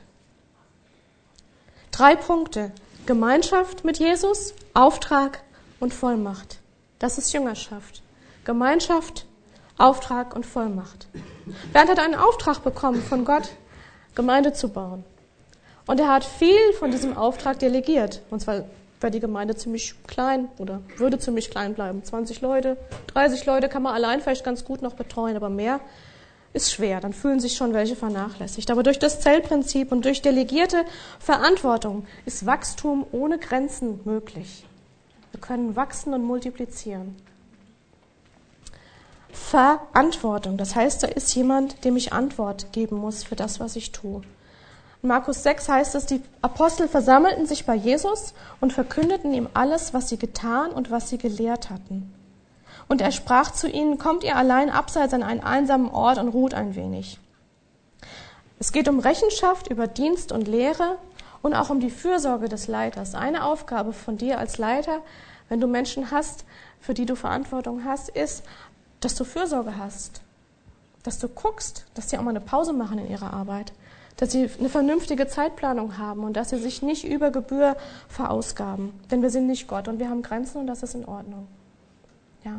Drei Punkte. Gemeinschaft mit Jesus, Auftrag und Vollmacht. Das ist Jüngerschaft. Gemeinschaft, Auftrag und Vollmacht. Bernd hat einen Auftrag bekommen von Gott, Gemeinde zu bauen. Und er hat viel von diesem Auftrag delegiert. Und zwar wäre die Gemeinde ziemlich klein oder würde ziemlich klein bleiben. zwanzig Leute, dreißig Leute kann man allein vielleicht ganz gut noch betreuen, aber mehr ist schwer. Dann fühlen sich schon welche vernachlässigt. Aber durch das Zellprinzip und durch delegierte Verantwortung ist Wachstum ohne Grenzen möglich. Wir können wachsen und multiplizieren. Verantwortung, das heißt, da ist jemand, dem ich Antwort geben muss für das, was ich tue. In Markus sechs heißt es, die Apostel versammelten sich bei Jesus und verkündeten ihm alles, was sie getan und was sie gelehrt hatten. Und er sprach zu ihnen, kommt ihr allein abseits an einen einsamen Ort und ruht ein wenig. Es geht um Rechenschaft über Dienst und Lehre und auch um die Fürsorge des Leiters. Eine Aufgabe von dir als Leiter, wenn du Menschen hast, für die du Verantwortung hast, ist, dass du Fürsorge hast. Dass du guckst, dass sie auch mal eine Pause machen in ihrer Arbeit. Dass sie eine vernünftige Zeitplanung haben und dass sie sich nicht über Gebühr verausgaben. Denn wir sind nicht Gott und wir haben Grenzen und das ist in Ordnung. Ja.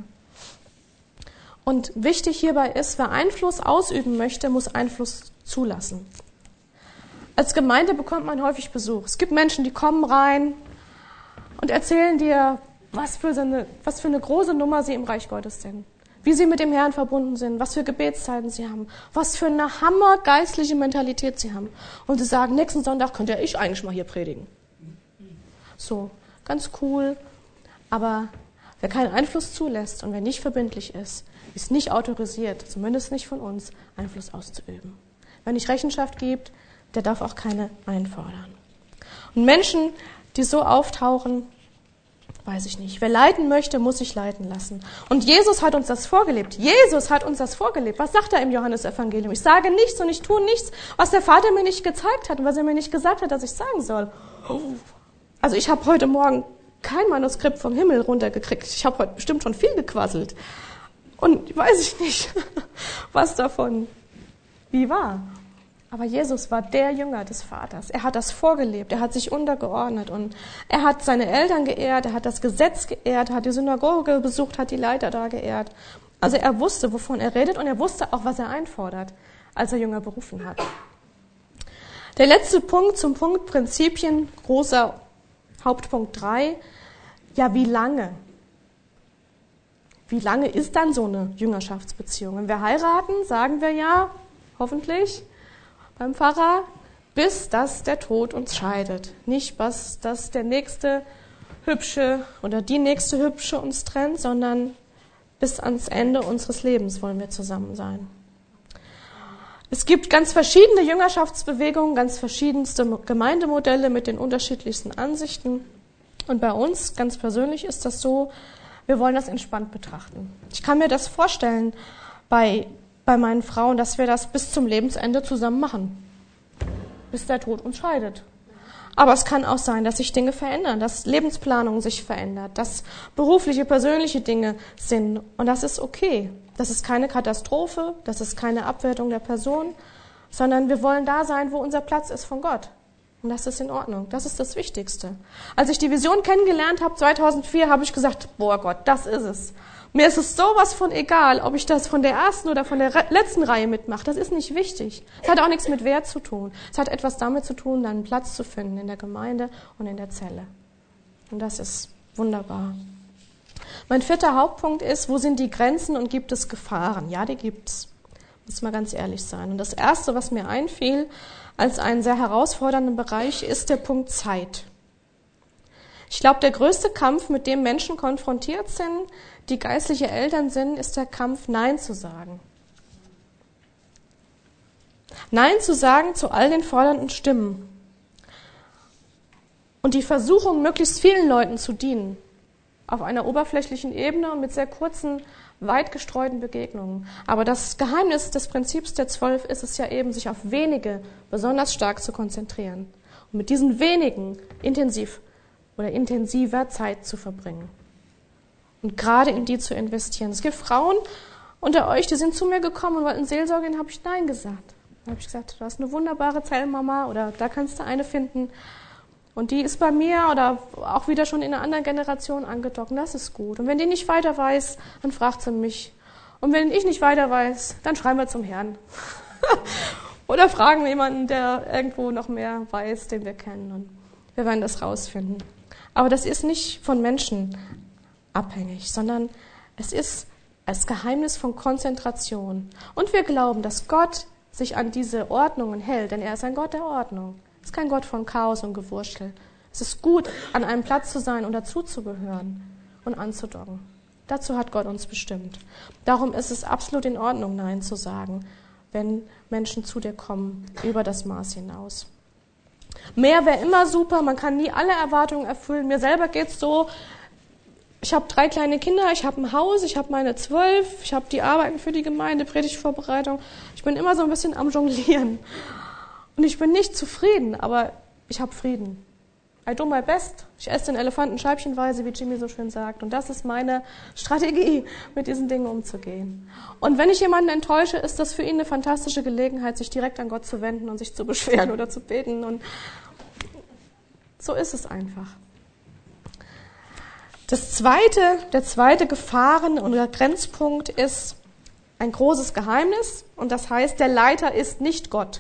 Und wichtig hierbei ist, wer Einfluss ausüben möchte, muss Einfluss zulassen. Als Gemeinde bekommt man häufig Besuch. Es gibt Menschen, die kommen rein und erzählen dir, was für eine, was für eine große Nummer sie im Reich Gottes sind. Wie sie mit dem Herrn verbunden sind, was für Gebetszeiten sie haben, was für eine hammergeistliche Mentalität sie haben. Und sie sagen, nächsten Sonntag könnte ja ich eigentlich mal hier predigen. So, ganz cool. Aber wer keinen Einfluss zulässt und wer nicht verbindlich ist, ist nicht autorisiert, zumindest nicht von uns, Einfluss auszuüben. Wer nicht Rechenschaft gibt, der darf auch keine einfordern. Und Menschen, die so auftauchen, weiß ich nicht. Wer leiten möchte, muss sich leiten lassen. Und Jesus hat uns das vorgelebt. Jesus hat uns das vorgelebt. Was sagt er im Johannesevangelium? Ich sage nichts und ich tue nichts, was der Vater mir nicht gezeigt hat und was er mir nicht gesagt hat, dass ich sagen soll. Also ich habe heute Morgen kein Manuskript vom Himmel runtergekriegt. Ich habe heute bestimmt schon viel gequasselt. Und weiß ich nicht, was davon wie war. Aber Jesus war der Jünger des Vaters. Er hat das vorgelebt, er hat sich untergeordnet und er hat seine Eltern geehrt, er hat das Gesetz geehrt, hat die Synagoge besucht, hat die Leiter da geehrt. Also er wusste, wovon er redet und er wusste auch, was er einfordert, als er Jünger berufen hat. Der letzte Punkt zum Punkt Prinzipien, großer Hauptpunkt drei. Ja, wie lange? Wie lange ist dann so eine Jüngerschaftsbeziehung? Wenn wir heiraten, sagen wir ja, hoffentlich, beim Pfarrer, bis dass der Tod uns scheidet. Nicht, bis dass der nächste Hübsche oder die nächste Hübsche uns trennt, sondern bis ans Ende unseres Lebens wollen wir zusammen sein. Es gibt ganz verschiedene Jüngerschaftsbewegungen, ganz verschiedenste Gemeindemodelle mit den unterschiedlichsten Ansichten. Und bei uns, ganz persönlich, ist das so, wir wollen das entspannt betrachten. Ich kann mir das vorstellen bei, bei meinen Frauen, dass wir das bis zum Lebensende zusammen machen. Bis der Tod uns scheidet. Aber es kann auch sein, dass sich Dinge verändern, dass Lebensplanung sich verändert, dass berufliche, persönliche Dinge sind. Und das ist okay. Das ist keine Katastrophe, das ist keine Abwertung der Person, sondern wir wollen da sein, wo unser Platz ist von Gott. Und das ist in Ordnung. Das ist das Wichtigste. Als ich die Vision kennengelernt habe, zweitausendvier, habe ich gesagt, boah Gott, das ist es. Mir ist es sowas von egal, ob ich das von der ersten oder von der letzten Reihe mitmache. Das ist nicht wichtig. Es hat auch nichts mit Wert zu tun. Es hat etwas damit zu tun, einen Platz zu finden in der Gemeinde und in der Zelle. Und das ist wunderbar. Mein vierter Hauptpunkt ist, wo sind die Grenzen und gibt es Gefahren? Ja, die gibt's. Muss mal ganz ehrlich sein. Und das Erste, was mir einfiel, als einen sehr herausfordernden Bereich, ist der Punkt Zeit. Ich glaube, der größte Kampf, mit dem Menschen konfrontiert sind, die geistliche Eltern sind, ist der Kampf, Nein zu sagen. Nein zu sagen zu all den fordernden Stimmen. und die Versuchung, möglichst vielen Leuten zu dienen, auf einer oberflächlichen Ebene und mit sehr kurzen, weit gestreuten Begegnungen. Aber das Geheimnis des Prinzips der Zwölf ist es ja eben, sich auf wenige besonders stark zu konzentrieren und mit diesen wenigen intensiv oder intensiver Zeit zu verbringen und gerade in die zu investieren. Es gibt Frauen unter euch, die sind zu mir gekommen und wollten Seelsorge, denen habe ich Nein gesagt. Dann habe ich gesagt, du hast eine wunderbare Zellmama oder da kannst du eine finden. Und die ist bei mir oder auch wieder schon in einer anderen Generation angedockt. Und das ist gut. Und wenn die nicht weiter weiß, dann fragt sie mich. Und wenn ich nicht weiter weiß, dann schreiben wir zum Herrn. Oder fragen wir jemanden, der irgendwo noch mehr weiß, den wir kennen. Und wir werden das rausfinden. Aber das ist nicht von Menschen abhängig, sondern es ist das Geheimnis von Konzentration. Und wir glauben, dass Gott sich an diese Ordnungen hält, denn er ist ein Gott der Ordnung. Es ist kein Gott von Chaos und Gewurschtel. Es ist gut, an einem Platz zu sein und dazuzugehören und anzudocken. Dazu hat Gott uns bestimmt. Darum ist es absolut in Ordnung, Nein zu sagen, wenn Menschen zu dir kommen, über das Maß hinaus. Mehr wäre immer super, man kann nie alle Erwartungen erfüllen. Mir selber geht's so, ich habe drei kleine Kinder, ich habe ein Haus, ich habe meine zwölf, ich habe die Arbeiten für die Gemeinde, Predigtvorbereitung. Ich bin immer so ein bisschen am Jonglieren. Und ich bin nicht zufrieden, aber ich habe Frieden. I do my best. Ich esse den Elefanten scheibchenweise, wie Jimmy so schön sagt. Und das ist meine Strategie, mit diesen Dingen umzugehen. Und wenn ich jemanden enttäusche, ist das für ihn eine fantastische Gelegenheit, sich direkt an Gott zu wenden und sich zu beschweren oder zu beten. Und so ist es einfach. Das zweite, der zweite Gefahren- oder Grenzpunkt ist ein großes Geheimnis. Und das heißt, der Leiter ist nicht Gott.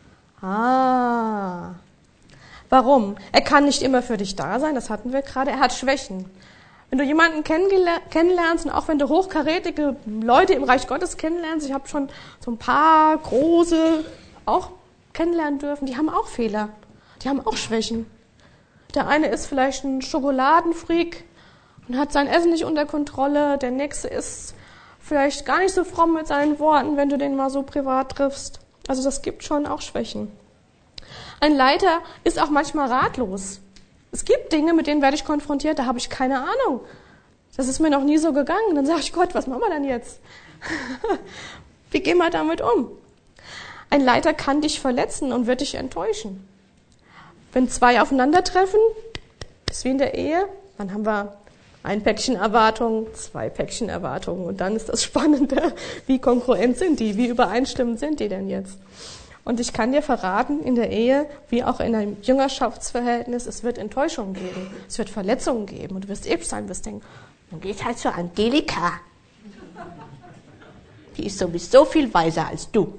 Ah, warum? Er kann nicht immer für dich da sein, das hatten wir gerade. Er hat Schwächen. Wenn du jemanden kennenlernst und auch wenn du hochkarätige Leute im Reich Gottes kennenlernst, ich habe schon so ein paar große auch kennenlernen dürfen, die haben auch Fehler, die haben auch Schwächen. Der eine ist vielleicht ein Schokoladenfreak und hat sein Essen nicht unter Kontrolle, der nächste ist vielleicht gar nicht so fromm mit seinen Worten, wenn du den mal so privat triffst. Also das gibt schon auch Schwächen. Ein Leiter ist auch manchmal ratlos. Es gibt Dinge, mit denen werde ich konfrontiert, da habe ich keine Ahnung. Das ist mir noch nie so gegangen. Dann sage ich, Gott, was machen wir denn jetzt? Wie gehen wir damit um? Ein Leiter kann dich verletzen und wird dich enttäuschen. Wenn zwei aufeinandertreffen, ist wie in der Ehe, dann haben wir ein Päckchen Erwartungen, zwei Päckchen Erwartungen und dann ist das Spannende, wie kongruent sind die, wie übereinstimmend sind die denn jetzt? Und ich kann dir verraten, in der Ehe, wie auch in einem Jüngerschaftsverhältnis, es wird Enttäuschungen geben, es wird Verletzungen geben und du wirst eben sein, wirst denken, dann geht halt zur Angelika. Die ist sowieso viel weiser als du.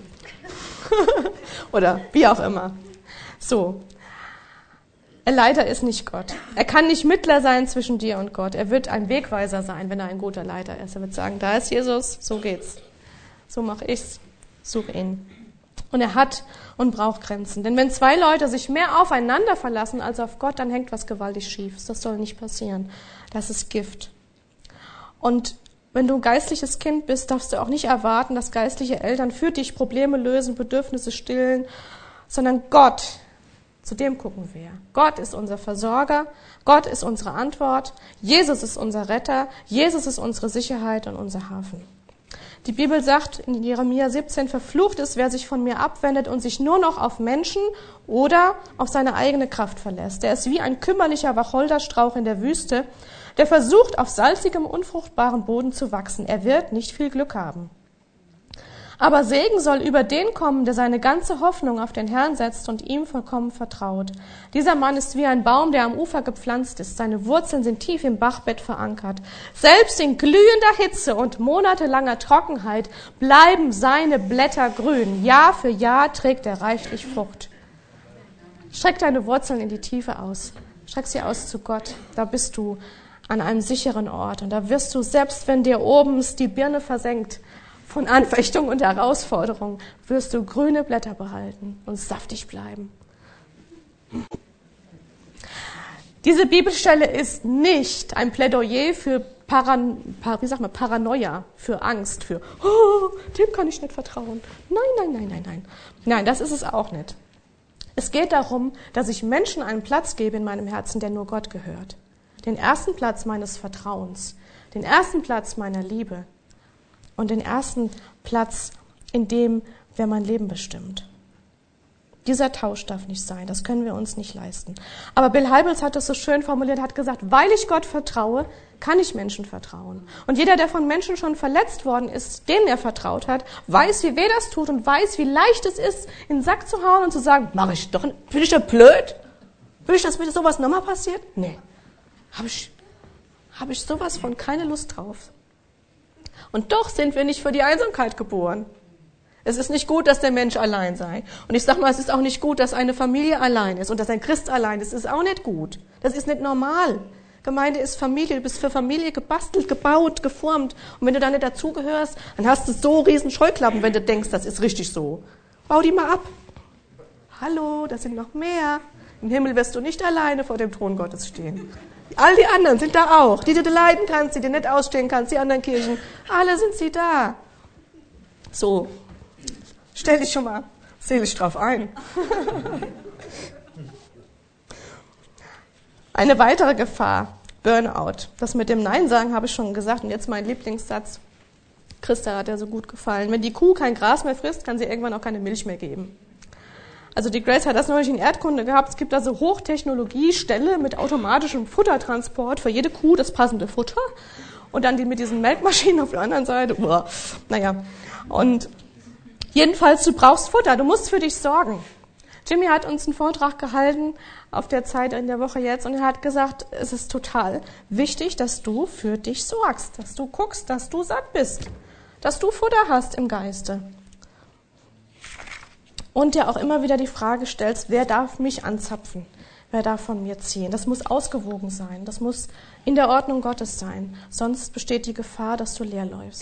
Oder wie auch immer. So. Ein Leiter ist nicht Gott. Er kann nicht Mittler sein zwischen dir und Gott. Er wird ein Wegweiser sein, wenn er ein guter Leiter ist. Er wird sagen, da ist Jesus, so geht's. So mache ich's. Such ihn. Und er hat und braucht Grenzen. Denn wenn zwei Leute sich mehr aufeinander verlassen als auf Gott, dann hängt was gewaltig schief. Das soll nicht passieren. Das ist Gift. Und wenn du ein geistliches Kind bist, darfst du auch nicht erwarten, dass geistliche Eltern für dich Probleme lösen, Bedürfnisse stillen, sondern Gott, zu dem gucken wir. Gott ist unser Versorger, Gott ist unsere Antwort, Jesus ist unser Retter, Jesus ist unsere Sicherheit und unser Hafen. Die Bibel sagt in Jeremia siebzehn, verflucht ist, wer sich von mir abwendet und sich nur noch auf Menschen oder auf seine eigene Kraft verlässt. Der ist wie ein kümmerlicher Wacholderstrauch in der Wüste, der versucht, auf salzigem, unfruchtbaren Boden zu wachsen. Er wird nicht viel Glück haben. Aber Segen soll über den kommen, der seine ganze Hoffnung auf den Herrn setzt und ihm vollkommen vertraut. Dieser Mann ist wie ein Baum, der am Ufer gepflanzt ist. Seine Wurzeln sind tief im Bachbett verankert. Selbst in glühender Hitze und monatelanger Trockenheit bleiben seine Blätter grün. Jahr für Jahr trägt er reichlich Frucht. Streck deine Wurzeln in die Tiefe aus. Streck sie aus zu Gott. Da bist du an einem sicheren Ort. Und da wirst du, selbst wenn dir oben die Birne versenkt, von Anfechtung und Herausforderung, wirst du grüne Blätter behalten und saftig bleiben. Diese Bibelstelle ist nicht ein Plädoyer für Paran, wie sagt man, Paranoia, für Angst, für, oh, dem kann ich nicht vertrauen. Nein, nein, nein, nein, nein. Nein, das ist es auch nicht. Es geht darum, dass ich Menschen einen Platz gebe in meinem Herzen, der nur Gott gehört. Den ersten Platz meines Vertrauens, den ersten Platz meiner Liebe und den ersten Platz in dem, wer mein Leben bestimmt. Dieser Tausch darf nicht sein, das können wir uns nicht leisten. Aber Bill Hybels hat das so schön formuliert, hat gesagt, weil ich Gott vertraue, kann ich Menschen vertrauen. Und jeder, der von Menschen schon verletzt worden ist, denen er vertraut hat, weiß, wie weh das tut und weiß, wie leicht es ist, in den Sack zu hauen und zu sagen, mach ich doch, bin ich doch blöd? Will ich, dass mir sowas nochmal passiert? Nee. Habe ich, hab ich sowas von keine Lust drauf. Und doch sind wir nicht für die Einsamkeit geboren. Es ist nicht gut, dass der Mensch allein sei. Und ich sag mal, es ist auch nicht gut, dass eine Familie allein ist und dass ein Christ allein ist. Das ist auch nicht gut. Das ist nicht normal. Gemeinde ist Familie. Du bist für Familie gebastelt, gebaut, geformt. Und wenn du da nicht dazugehörst, dann hast du so riesen Scheuklappen, wenn du denkst, das ist richtig so. Bau die mal ab. Hallo, da sind noch mehr. Im Himmel wirst du nicht alleine vor dem Thron Gottes stehen. All die anderen sind da auch. Die, die du leiden kannst, die du nicht ausstehen kannst, die anderen Kirchen. Alle sind sie da. So. Stell dich schon mal seelisch drauf ein. Eine weitere Gefahr, Burnout. Das mit dem Nein sagen habe ich schon gesagt. Und jetzt mein Lieblingssatz. Christa hat ja so gut gefallen. Wenn die Kuh kein Gras mehr frisst, kann sie irgendwann auch keine Milch mehr geben. Also die Grace hat das neulich in Erdkunde gehabt. Es gibt da so Hochtechnologie-Ställe mit automatischem Futtertransport für jede Kuh das passende Futter. Und dann die mit diesen Melkmaschinen auf der anderen Seite. Uah. Naja, und jedenfalls, du brauchst Futter, du musst für dich sorgen. Jimmy hat uns einen Vortrag gehalten auf der Zeit in der Woche jetzt und er hat gesagt, es ist total wichtig, dass du für dich sorgst, dass du guckst, dass du satt bist, dass du Futter hast im Geiste. Und dir auch immer wieder die Frage stellst, wer darf mich anzapfen, wer darf von mir ziehen. Das muss ausgewogen sein, das muss in der Ordnung Gottes sein, sonst besteht die Gefahr, dass du leer läufst.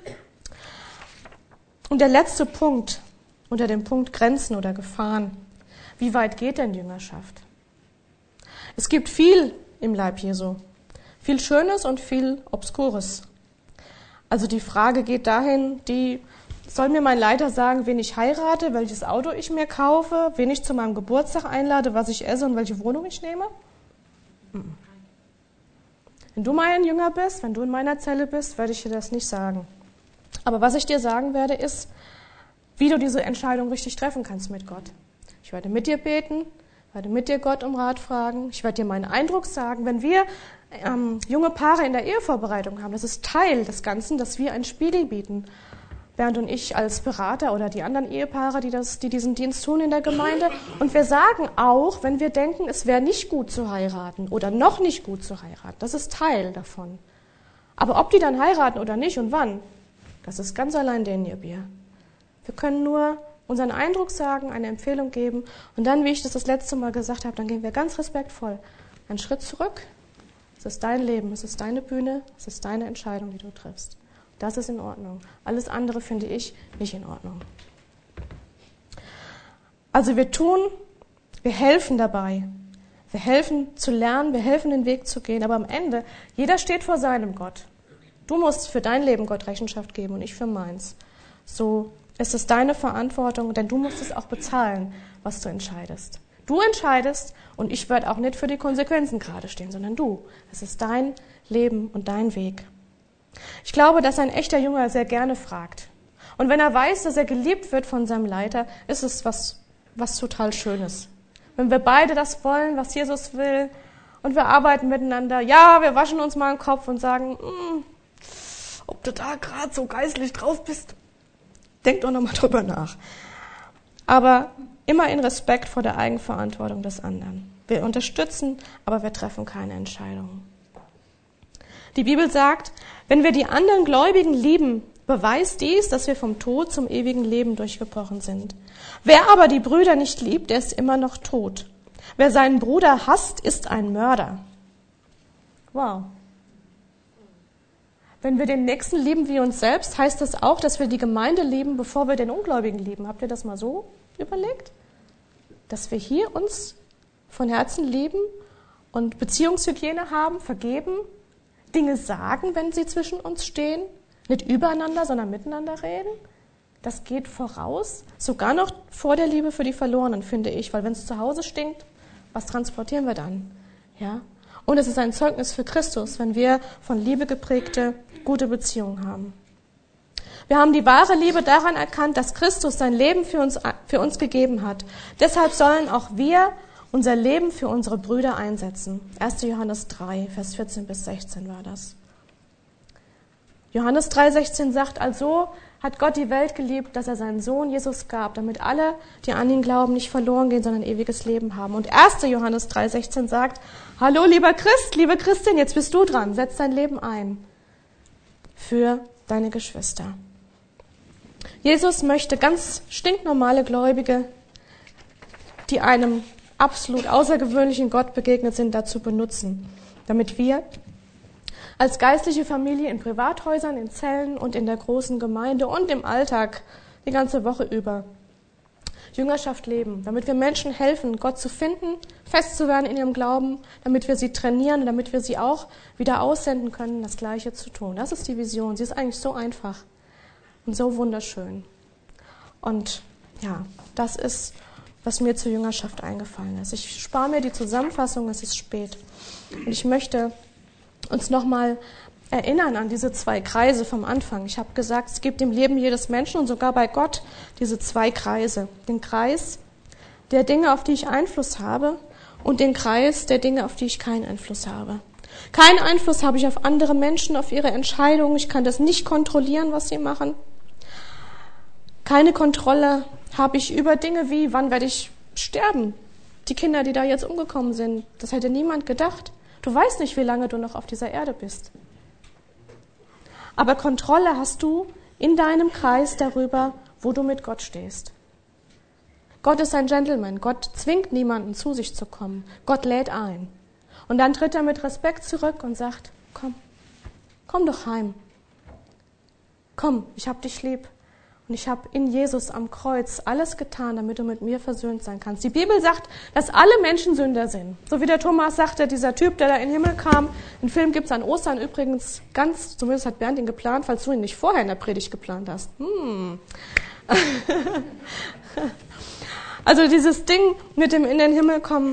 Und der letzte Punkt unter dem Punkt Grenzen oder Gefahren. Wie weit geht denn Jüngerschaft? Es gibt viel im Leib Jesu. Viel Schönes und viel Obskures. Also die Frage geht dahin, die, soll mir mein Leiter sagen, wen ich heirate, welches Auto ich mir kaufe, wen ich zu meinem Geburtstag einlade, was ich esse und welche Wohnung ich nehme? Wenn du mein Jünger bist, wenn du in meiner Zelle bist, werde ich dir das nicht sagen. Aber was ich dir sagen werde, ist, wie du diese Entscheidung richtig treffen kannst mit Gott. Ich werde mit dir beten, werde mit dir Gott um Rat fragen. Ich werde dir meinen Eindruck sagen. Wenn wir ähm, junge Paare in der Ehevorbereitung haben, das ist Teil des Ganzen, dass wir einen Spiegel bieten. Bernd und ich als Berater oder die anderen Ehepaare, die, das, die diesen Dienst tun in der Gemeinde. Und wir sagen auch, wenn wir denken, es wäre nicht gut zu heiraten oder noch nicht gut zu heiraten, das ist Teil davon. Aber ob die dann heiraten oder nicht und wann, das ist ganz allein denen ihr Bier. Wir können nur unseren Eindruck sagen, eine Empfehlung geben und dann, wie ich das das letzte Mal gesagt habe, dann gehen wir ganz respektvoll einen Schritt zurück. Es ist dein Leben, es ist deine Bühne, es ist deine Entscheidung, die du triffst. Das ist in Ordnung. Alles andere finde ich nicht in Ordnung. Also wir tun, wir helfen dabei. Wir helfen zu lernen, wir helfen den Weg zu gehen, aber am Ende, jeder steht vor seinem Gott. Du musst für dein Leben Gott Rechenschaft geben und ich für meins. So ist es deine Verantwortung, denn du musst es auch bezahlen, was du entscheidest. Du entscheidest und ich werde auch nicht für die Konsequenzen gerade stehen, sondern du. Es ist dein Leben und dein Weg. Ich glaube, dass ein echter Jünger sehr gerne fragt. Und wenn er weiß, dass er geliebt wird von seinem Leiter, ist es was, was total Schönes. Wenn wir beide das wollen, was Jesus will, und wir arbeiten miteinander, ja, wir waschen uns mal den Kopf und sagen, ob du da gerade so geistlich drauf bist, denk doch nochmal drüber nach. Aber immer in Respekt vor der Eigenverantwortung des anderen. Wir unterstützen, aber wir treffen keine Entscheidungen. Die Bibel sagt, wenn wir die anderen Gläubigen lieben, beweist dies, dass wir vom Tod zum ewigen Leben durchgebrochen sind. Wer aber die Brüder nicht liebt, der ist immer noch tot. Wer seinen Bruder hasst, ist ein Mörder. Wow. Wenn wir den Nächsten lieben wie uns selbst, heißt das auch, dass wir die Gemeinde lieben, bevor wir den Ungläubigen lieben. Habt ihr das mal so überlegt? Dass wir hier uns von Herzen lieben und Beziehungshygiene haben, vergeben, Dinge sagen, wenn sie zwischen uns stehen, nicht übereinander, sondern miteinander reden. das geht voraus, sogar noch vor der Liebe für die Verlorenen, finde ich. Weil wenn es zu Hause stinkt, was transportieren wir dann? Ja? Und es ist ein Zeugnis für Christus, wenn wir von Liebe geprägte, gute Beziehungen haben. Wir haben die wahre Liebe daran erkannt, dass Christus sein Leben für uns, für uns gegeben hat. Deshalb sollen auch wir unser Leben für unsere Brüder einsetzen. erster Johannes drei, Vers vierzehn bis sechzehn war das. Johannes drei, sechzehn sagt, also hat Gott die Welt geliebt, dass er seinen Sohn Jesus gab, damit alle, die an ihn glauben, nicht verloren gehen, sondern ewiges Leben haben. Und erster Johannes drei, sechzehn sagt, hallo lieber Christ, liebe Christin, jetzt bist du dran, setz dein Leben ein für deine Geschwister. Jesus möchte ganz stinknormale Gläubige, die einem absolut außergewöhnlichen Gott begegnet sind, dazu benutzen, damit wir als geistliche Familie in Privathäusern, in Zellen und in der großen Gemeinde und im Alltag die ganze Woche über Jüngerschaft leben, damit wir Menschen helfen, Gott zu finden, fest zu werden in ihrem Glauben, damit wir sie trainieren, damit wir sie auch wieder aussenden können, das Gleiche zu tun. Das ist die Vision. Sie ist eigentlich so einfach und so wunderschön. Und ja, das ist, was mir zur Jüngerschaft eingefallen ist. Ich spare mir die Zusammenfassung, es ist spät. Und ich möchte uns nochmal erinnern an diese zwei Kreise vom Anfang. Ich habe gesagt, es gibt im Leben jedes Menschen und sogar bei Gott diese zwei Kreise. Den Kreis der Dinge, auf die ich Einfluss habe, und den Kreis der Dinge, auf die ich keinen Einfluss habe. Keinen Einfluss habe ich auf andere Menschen, auf ihre Entscheidungen. Ich kann das nicht kontrollieren, was sie machen. Keine Kontrolle habe ich über Dinge wie, wann werde ich sterben? Die Kinder, die da jetzt umgekommen sind, das hätte niemand gedacht. Du weißt nicht, wie lange du noch auf dieser Erde bist. Aber Kontrolle hast du in deinem Kreis darüber, wo du mit Gott stehst. Gott ist ein Gentleman. Gott zwingt niemanden, zu sich zu kommen. Gott lädt ein. Und dann tritt er mit Respekt zurück und sagt, komm, komm doch heim. Komm, ich hab dich lieb. Und ich habe in Jesus am Kreuz alles getan, damit du mit mir versöhnt sein kannst. Die Bibel sagt, dass alle Menschen Sünder sind. So wie der Thomas sagte, dieser Typ, der da in den Himmel kam. Den Film gibt's an Ostern übrigens ganz, zumindest hat Bernd ihn geplant, falls du ihn nicht vorher in der Predigt geplant hast. Hm. Also dieses Ding mit dem in den Himmel kommen.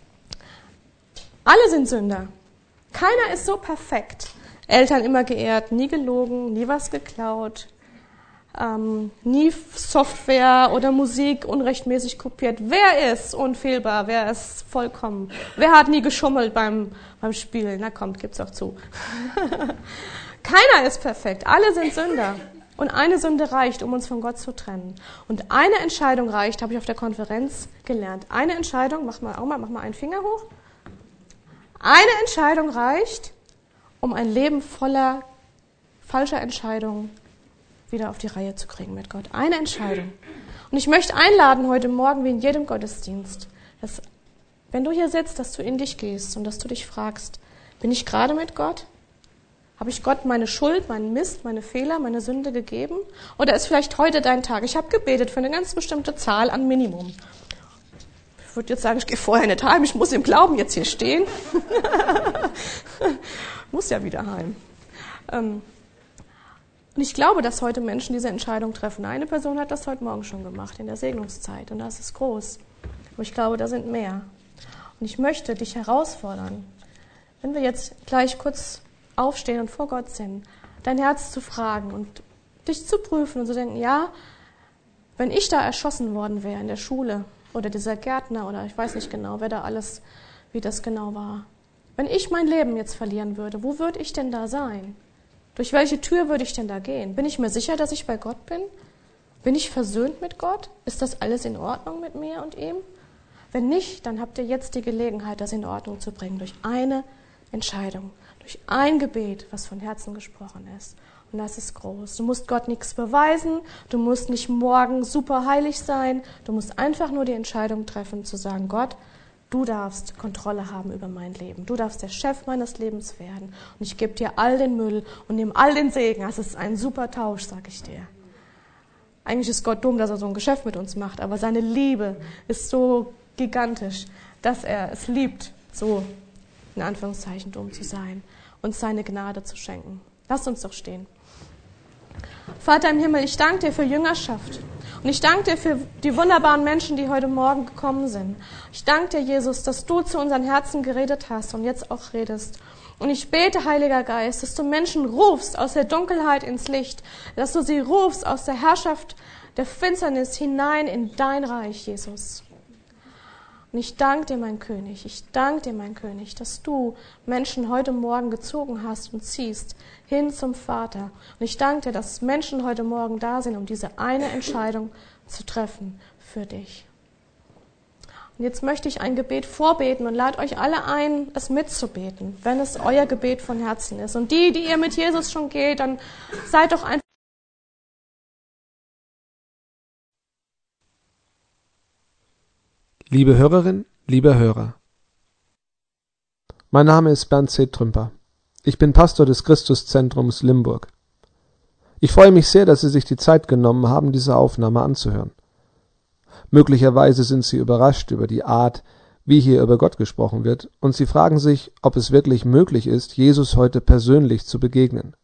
Alle sind Sünder. Keiner ist so perfekt. Eltern immer geehrt, nie gelogen, nie was geklaut. Ähm, nie Software oder Musik unrechtmäßig kopiert. Wer ist unfehlbar? Wer ist vollkommen? Wer hat nie geschummelt beim, beim Spielen? Na kommt, gibt's auch zu. Keiner ist perfekt. Alle sind Sünder. Und eine Sünde reicht, um uns von Gott zu trennen. Und eine Entscheidung reicht, habe ich auf der Konferenz gelernt. Eine Entscheidung, mach mal auch mal, mach mal einen Finger hoch. Eine Entscheidung reicht, um ein Leben voller falscher Entscheidungen wieder auf die Reihe zu kriegen mit Gott. Eine Entscheidung. Und ich möchte einladen heute Morgen, wie in jedem Gottesdienst, dass, wenn du hier sitzt, dass du in dich gehst und dass du dich fragst, bin ich gerade mit Gott? Habe ich Gott meine Schuld, meinen Mist, meine Fehler, meine Sünde gegeben? Oder ist vielleicht heute dein Tag? Ich habe gebetet für eine ganz bestimmte Zahl an Minimum. Ich würde jetzt sagen, ich gehe vorher nicht heim, ich muss im Glauben jetzt hier stehen. Muss ja wieder heim. Ähm, Und ich glaube, dass heute Menschen diese Entscheidung treffen. Eine Person hat das heute Morgen schon gemacht, in der Segnungszeit. Und das ist groß. Aber ich glaube, da sind mehr. Und ich möchte dich herausfordern, wenn wir jetzt gleich kurz aufstehen und vor Gott sind, dein Herz zu fragen und dich zu prüfen und zu denken, ja, wenn ich da erschossen worden wäre in der Schule oder dieser Gärtner oder ich weiß nicht genau, wer da alles, wie das genau war. Wenn ich mein Leben jetzt verlieren würde, wo würde ich denn da sein? Durch welche Tür würde ich denn da gehen? Bin ich mir sicher, dass ich bei Gott bin? Bin ich versöhnt mit Gott? Ist das alles in Ordnung mit mir und ihm? Wenn nicht, dann habt ihr jetzt die Gelegenheit, das in Ordnung zu bringen, durch eine Entscheidung, durch ein Gebet, was von Herzen gesprochen ist. Und das ist groß. Du musst Gott nichts beweisen, du musst nicht morgen super heilig sein, du musst einfach nur die Entscheidung treffen, zu sagen, Gott, du darfst Kontrolle haben über mein Leben. Du darfst der Chef meines Lebens werden. Und ich gebe dir all den Müll und nehme all den Segen. Das ist ein super Tausch, sag ich dir. Eigentlich ist Gott dumm, dass er so ein Geschäft mit uns macht, aber seine Liebe ist so gigantisch, dass er es liebt, so in Anführungszeichen dumm zu sein und seine Gnade zu schenken. Lasst uns doch stehen. Vater im Himmel, ich danke dir für Jüngerschaft. Und ich danke dir für die wunderbaren Menschen, die heute Morgen gekommen sind. Ich danke dir, Jesus, dass du zu unseren Herzen geredet hast und jetzt auch redest. Und ich bete, Heiliger Geist, dass du Menschen rufst aus der Dunkelheit ins Licht, dass du sie rufst aus der Herrschaft der Finsternis hinein in dein Reich, Jesus. Und ich danke dir, mein König, ich danke dir, mein König, dass du Menschen heute Morgen gezogen hast und ziehst hin zum Vater. Und ich danke dir, dass Menschen heute Morgen da sind, um diese eine Entscheidung zu treffen für dich. Und jetzt möchte ich ein Gebet vorbeten und lade euch alle ein, es mitzubeten, wenn es euer Gebet von Herzen ist. Und die, die ihr mit Jesus schon geht, dann seid doch einfach. Liebe Hörerin, lieber Hörer, mein Name ist Bernd C. Trümper. Ich bin Pastor des Christuszentrums Limburg. Ich freue mich sehr, dass Sie sich die Zeit genommen haben, diese Aufnahme anzuhören. Möglicherweise sind Sie überrascht über die Art, wie hier über Gott gesprochen wird, und Sie fragen sich, ob es wirklich möglich ist, Jesus heute persönlich zu begegnen.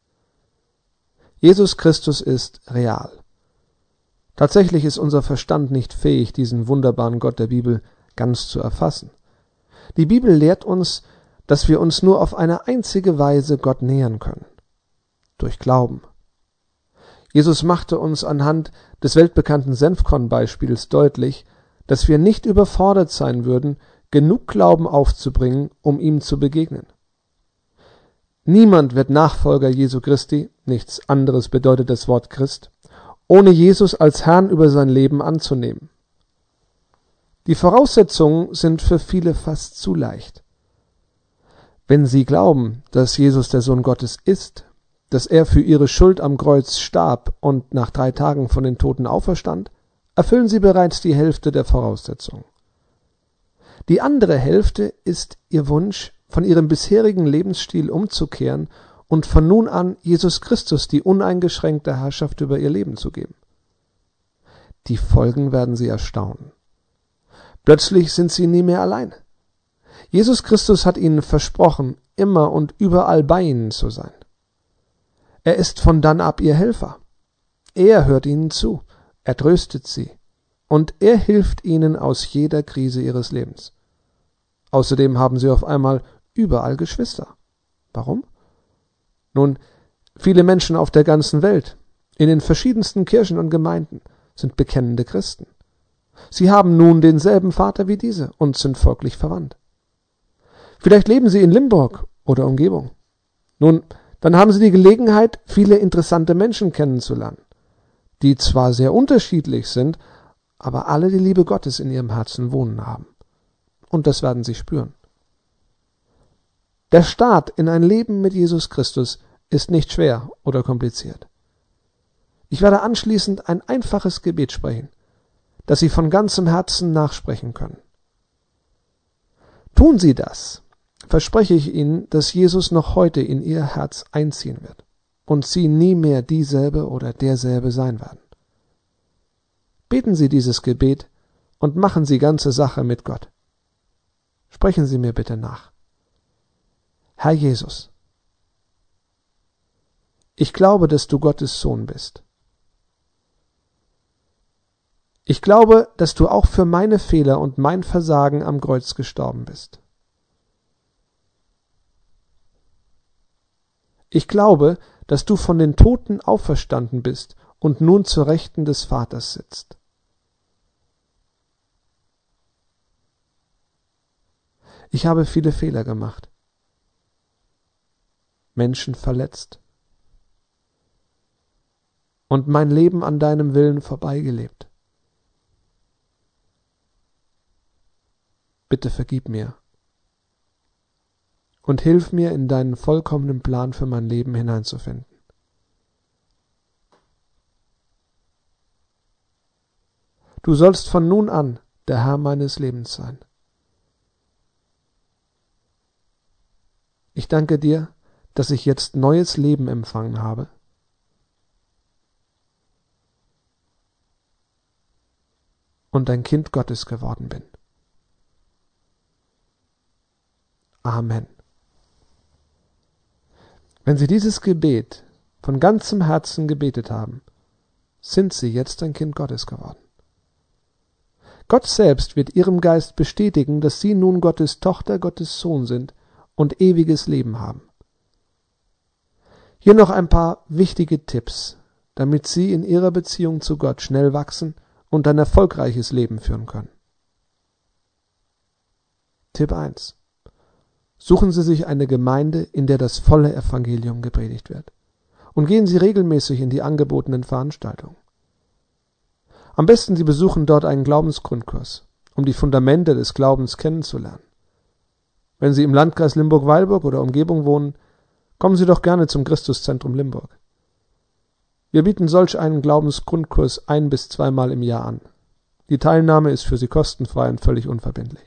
Jesus Christus ist real. Tatsächlich ist unser Verstand nicht fähig, diesen wunderbaren Gott der Bibel ganz zu erfassen. Die Bibel lehrt uns, dass wir uns nur auf eine einzige Weise Gott nähern können: durch Glauben. Jesus machte uns anhand des weltbekannten Senfkorn-Beispiels deutlich, dass wir nicht überfordert sein würden, genug Glauben aufzubringen, um ihm zu begegnen. Niemand wird Nachfolger Jesu Christi, nichts anderes bedeutet das Wort Christ, ohne Jesus als Herrn über sein Leben anzunehmen. Die Voraussetzungen sind für viele fast zu leicht. Wenn sie glauben, dass Jesus der Sohn Gottes ist, dass er für ihre Schuld am Kreuz starb und nach drei Tagen von den Toten auferstand, erfüllen sie bereits die Hälfte der Voraussetzungen. Die andere Hälfte ist ihr Wunsch, von ihrem bisherigen Lebensstil umzukehren und von nun an Jesus Christus die uneingeschränkte Herrschaft über ihr Leben zu geben. Die Folgen werden sie erstaunen. Plötzlich sind sie nie mehr allein. Jesus Christus hat ihnen versprochen, immer und überall bei ihnen zu sein. Er ist von dann ab ihr Helfer. Er hört ihnen zu, er tröstet sie und er hilft ihnen aus jeder Krise ihres Lebens. Außerdem haben sie auf einmal überall Geschwister. Warum? Nun, viele Menschen auf der ganzen Welt, in den verschiedensten Kirchen und Gemeinden, sind bekennende Christen. Sie haben nun denselben Vater wie diese und sind folglich verwandt. Vielleicht leben sie in Limburg oder Umgebung. Nun, dann haben sie die Gelegenheit, viele interessante Menschen kennenzulernen, die zwar sehr unterschiedlich sind, aber alle die Liebe Gottes in ihrem Herzen wohnen haben. Und das werden sie spüren. Der Start in ein Leben mit Jesus Christus ist nicht schwer oder kompliziert. Ich werde anschließend ein einfaches Gebet sprechen, das Sie von ganzem Herzen nachsprechen können. Tun Sie das, verspreche ich Ihnen, dass Jesus noch heute in Ihr Herz einziehen wird und Sie nie mehr dieselbe oder derselbe sein werden. Beten Sie dieses Gebet und machen Sie ganze Sache mit Gott. Sprechen Sie mir bitte nach. Herr Jesus, ich glaube, dass du Gottes Sohn bist. Ich glaube, dass du auch für meine Fehler und mein Versagen am Kreuz gestorben bist. Ich glaube, dass du von den Toten auferstanden bist und nun zur Rechten des Vaters sitzt. Ich habe viele Fehler gemacht, Menschen verletzt und mein Leben an deinem Willen vorbeigelebt. Bitte vergib mir und hilf mir, in deinen vollkommenen Plan für mein Leben hineinzufinden. Du sollst von nun an der Herr meines Lebens sein. Ich danke dir, dass ich jetzt neues Leben empfangen habe. Und ein Kind Gottes geworden bin. Amen. Wenn Sie dieses Gebet von ganzem Herzen gebetet haben, sind sie jetzt ein Kind Gottes geworden. Gott selbst wird ihrem Geist bestätigen, dass sie nun Gottes Tochter, Gottes Sohn sind und ewiges Leben haben. Hier noch ein paar wichtige Tipps, damit Sie in Ihrer Beziehung zu Gott schnell wachsen und ein erfolgreiches Leben führen können. Tipp eins. Suchen Sie sich eine Gemeinde, in der das volle Evangelium gepredigt wird. Und gehen Sie regelmäßig in die angebotenen Veranstaltungen. Am besten Sie besuchen dort einen Glaubensgrundkurs, um die Fundamente des Glaubens kennenzulernen. Wenn Sie im Landkreis Limburg-Weilburg oder Umgebung wohnen, kommen Sie doch gerne zum Christuszentrum Limburg. Wir bieten solch einen Glaubensgrundkurs ein- bis zweimal im Jahr an. Die Teilnahme ist für Sie kostenfrei und völlig unverbindlich.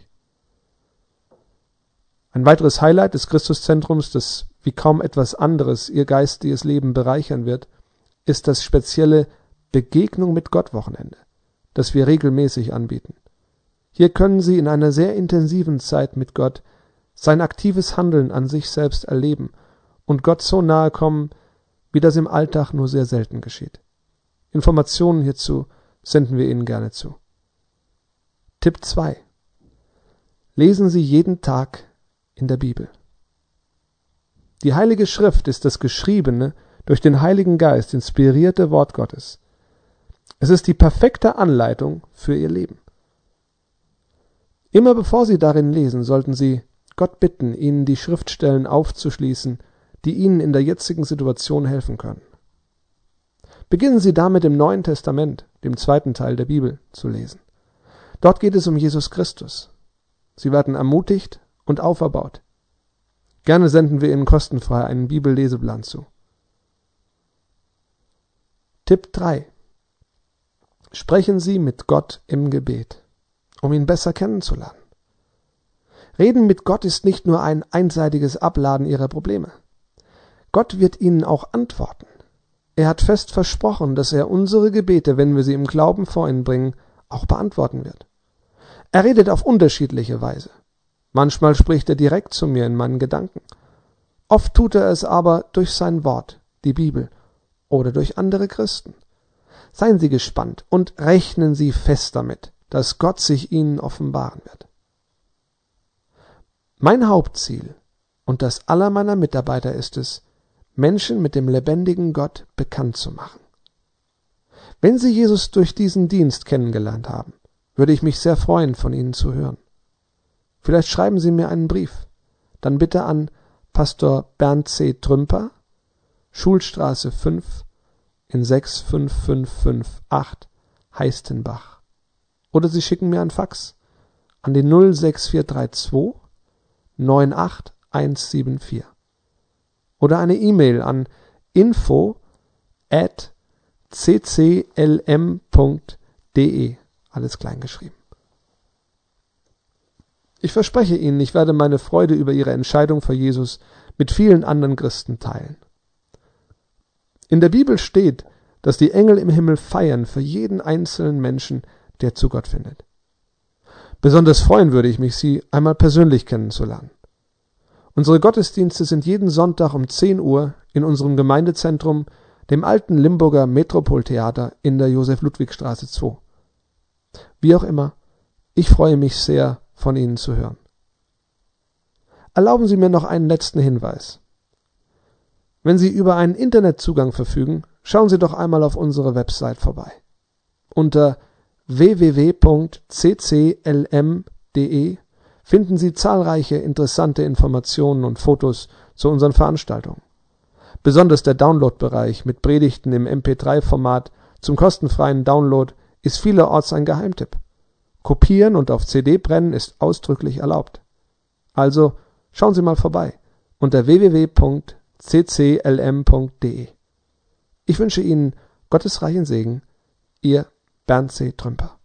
Ein weiteres Highlight des Christuszentrums, das wie kaum etwas anderes Ihr geistiges Leben bereichern wird, ist das spezielle Begegnung mit Gott Wochenende, das wir regelmäßig anbieten. Hier können Sie in einer sehr intensiven Zeit mit Gott sein aktives Handeln an sich selbst erleben und Gott so nahe kommen, wie das im Alltag nur sehr selten geschieht. Informationen hierzu senden wir Ihnen gerne zu. Tipp zwei. Lesen Sie jeden Tag in der Bibel. Die Heilige Schrift ist das geschriebene, durch den Heiligen Geist inspirierte Wort Gottes. Es ist die perfekte Anleitung für Ihr Leben. Immer bevor Sie darin lesen, sollten Sie Gott bitten, Ihnen die Schriftstellen aufzuschließen, die Ihnen in der jetzigen Situation helfen können. Beginnen Sie damit im Neuen Testament, dem zweiten Teil der Bibel, zu lesen. Dort geht es um Jesus Christus. Sie werden ermutigt und auferbaut. Gerne senden wir Ihnen kostenfrei einen Bibelleseplan zu. Tipp drei. Sprechen Sie mit Gott im Gebet, um ihn besser kennenzulernen. Reden mit Gott ist nicht nur ein einseitiges Abladen Ihrer Probleme. Gott wird Ihnen auch antworten. Er hat fest versprochen, dass er unsere Gebete, wenn wir sie im Glauben vor ihn bringen, auch beantworten wird. Er redet auf unterschiedliche Weise. Manchmal spricht er direkt zu mir in meinen Gedanken. Oft tut er es aber durch sein Wort, die Bibel, oder durch andere Christen. Seien Sie gespannt und rechnen Sie fest damit, dass Gott sich Ihnen offenbaren wird. Mein Hauptziel und das aller meiner Mitarbeiter ist es, Menschen mit dem lebendigen Gott bekannt zu machen. Wenn Sie Jesus durch diesen Dienst kennengelernt haben, würde ich mich sehr freuen, von Ihnen zu hören. Vielleicht schreiben Sie mir einen Brief, dann bitte an Pastor Bernd C. Trümper, Schulstraße fünf in sechs fünf fünf fünf acht, Heistenbach. Oder Sie schicken mir ein Fax an die null sechs vier drei zwei neun acht eins sieben vier. Oder eine E-Mail an info at c c l m punkt d e, alles klein geschrieben. Ich verspreche Ihnen, ich werde meine Freude über Ihre Entscheidung für Jesus mit vielen anderen Christen teilen. In der Bibel steht, dass die Engel im Himmel feiern für jeden einzelnen Menschen, der zu Gott findet. Besonders freuen würde ich mich, Sie einmal persönlich kennenzulernen. Unsere Gottesdienste sind jeden Sonntag um zehn Uhr in unserem Gemeindezentrum, dem alten Limburger Metropoltheater in der Josef-Ludwig-Straße zwei. Wie auch immer, ich freue mich sehr, von Ihnen zu hören. Erlauben Sie mir noch einen letzten Hinweis. Wenn Sie über einen Internetzugang verfügen, schauen Sie doch einmal auf unsere Website vorbei. Unter w w w punkt c c l m punkt d e finden Sie zahlreiche interessante Informationen und Fotos zu unseren Veranstaltungen. Besonders der Download-Bereich mit Predigten im M P drei Format zum kostenfreien Download ist vielerorts ein Geheimtipp. Kopieren und auf C D brennen ist ausdrücklich erlaubt. Also schauen Sie mal vorbei unter w w w punkt c c l m punkt d e. Ich wünsche Ihnen Gottes reichen Segen, Ihr Bernd C. Trümper.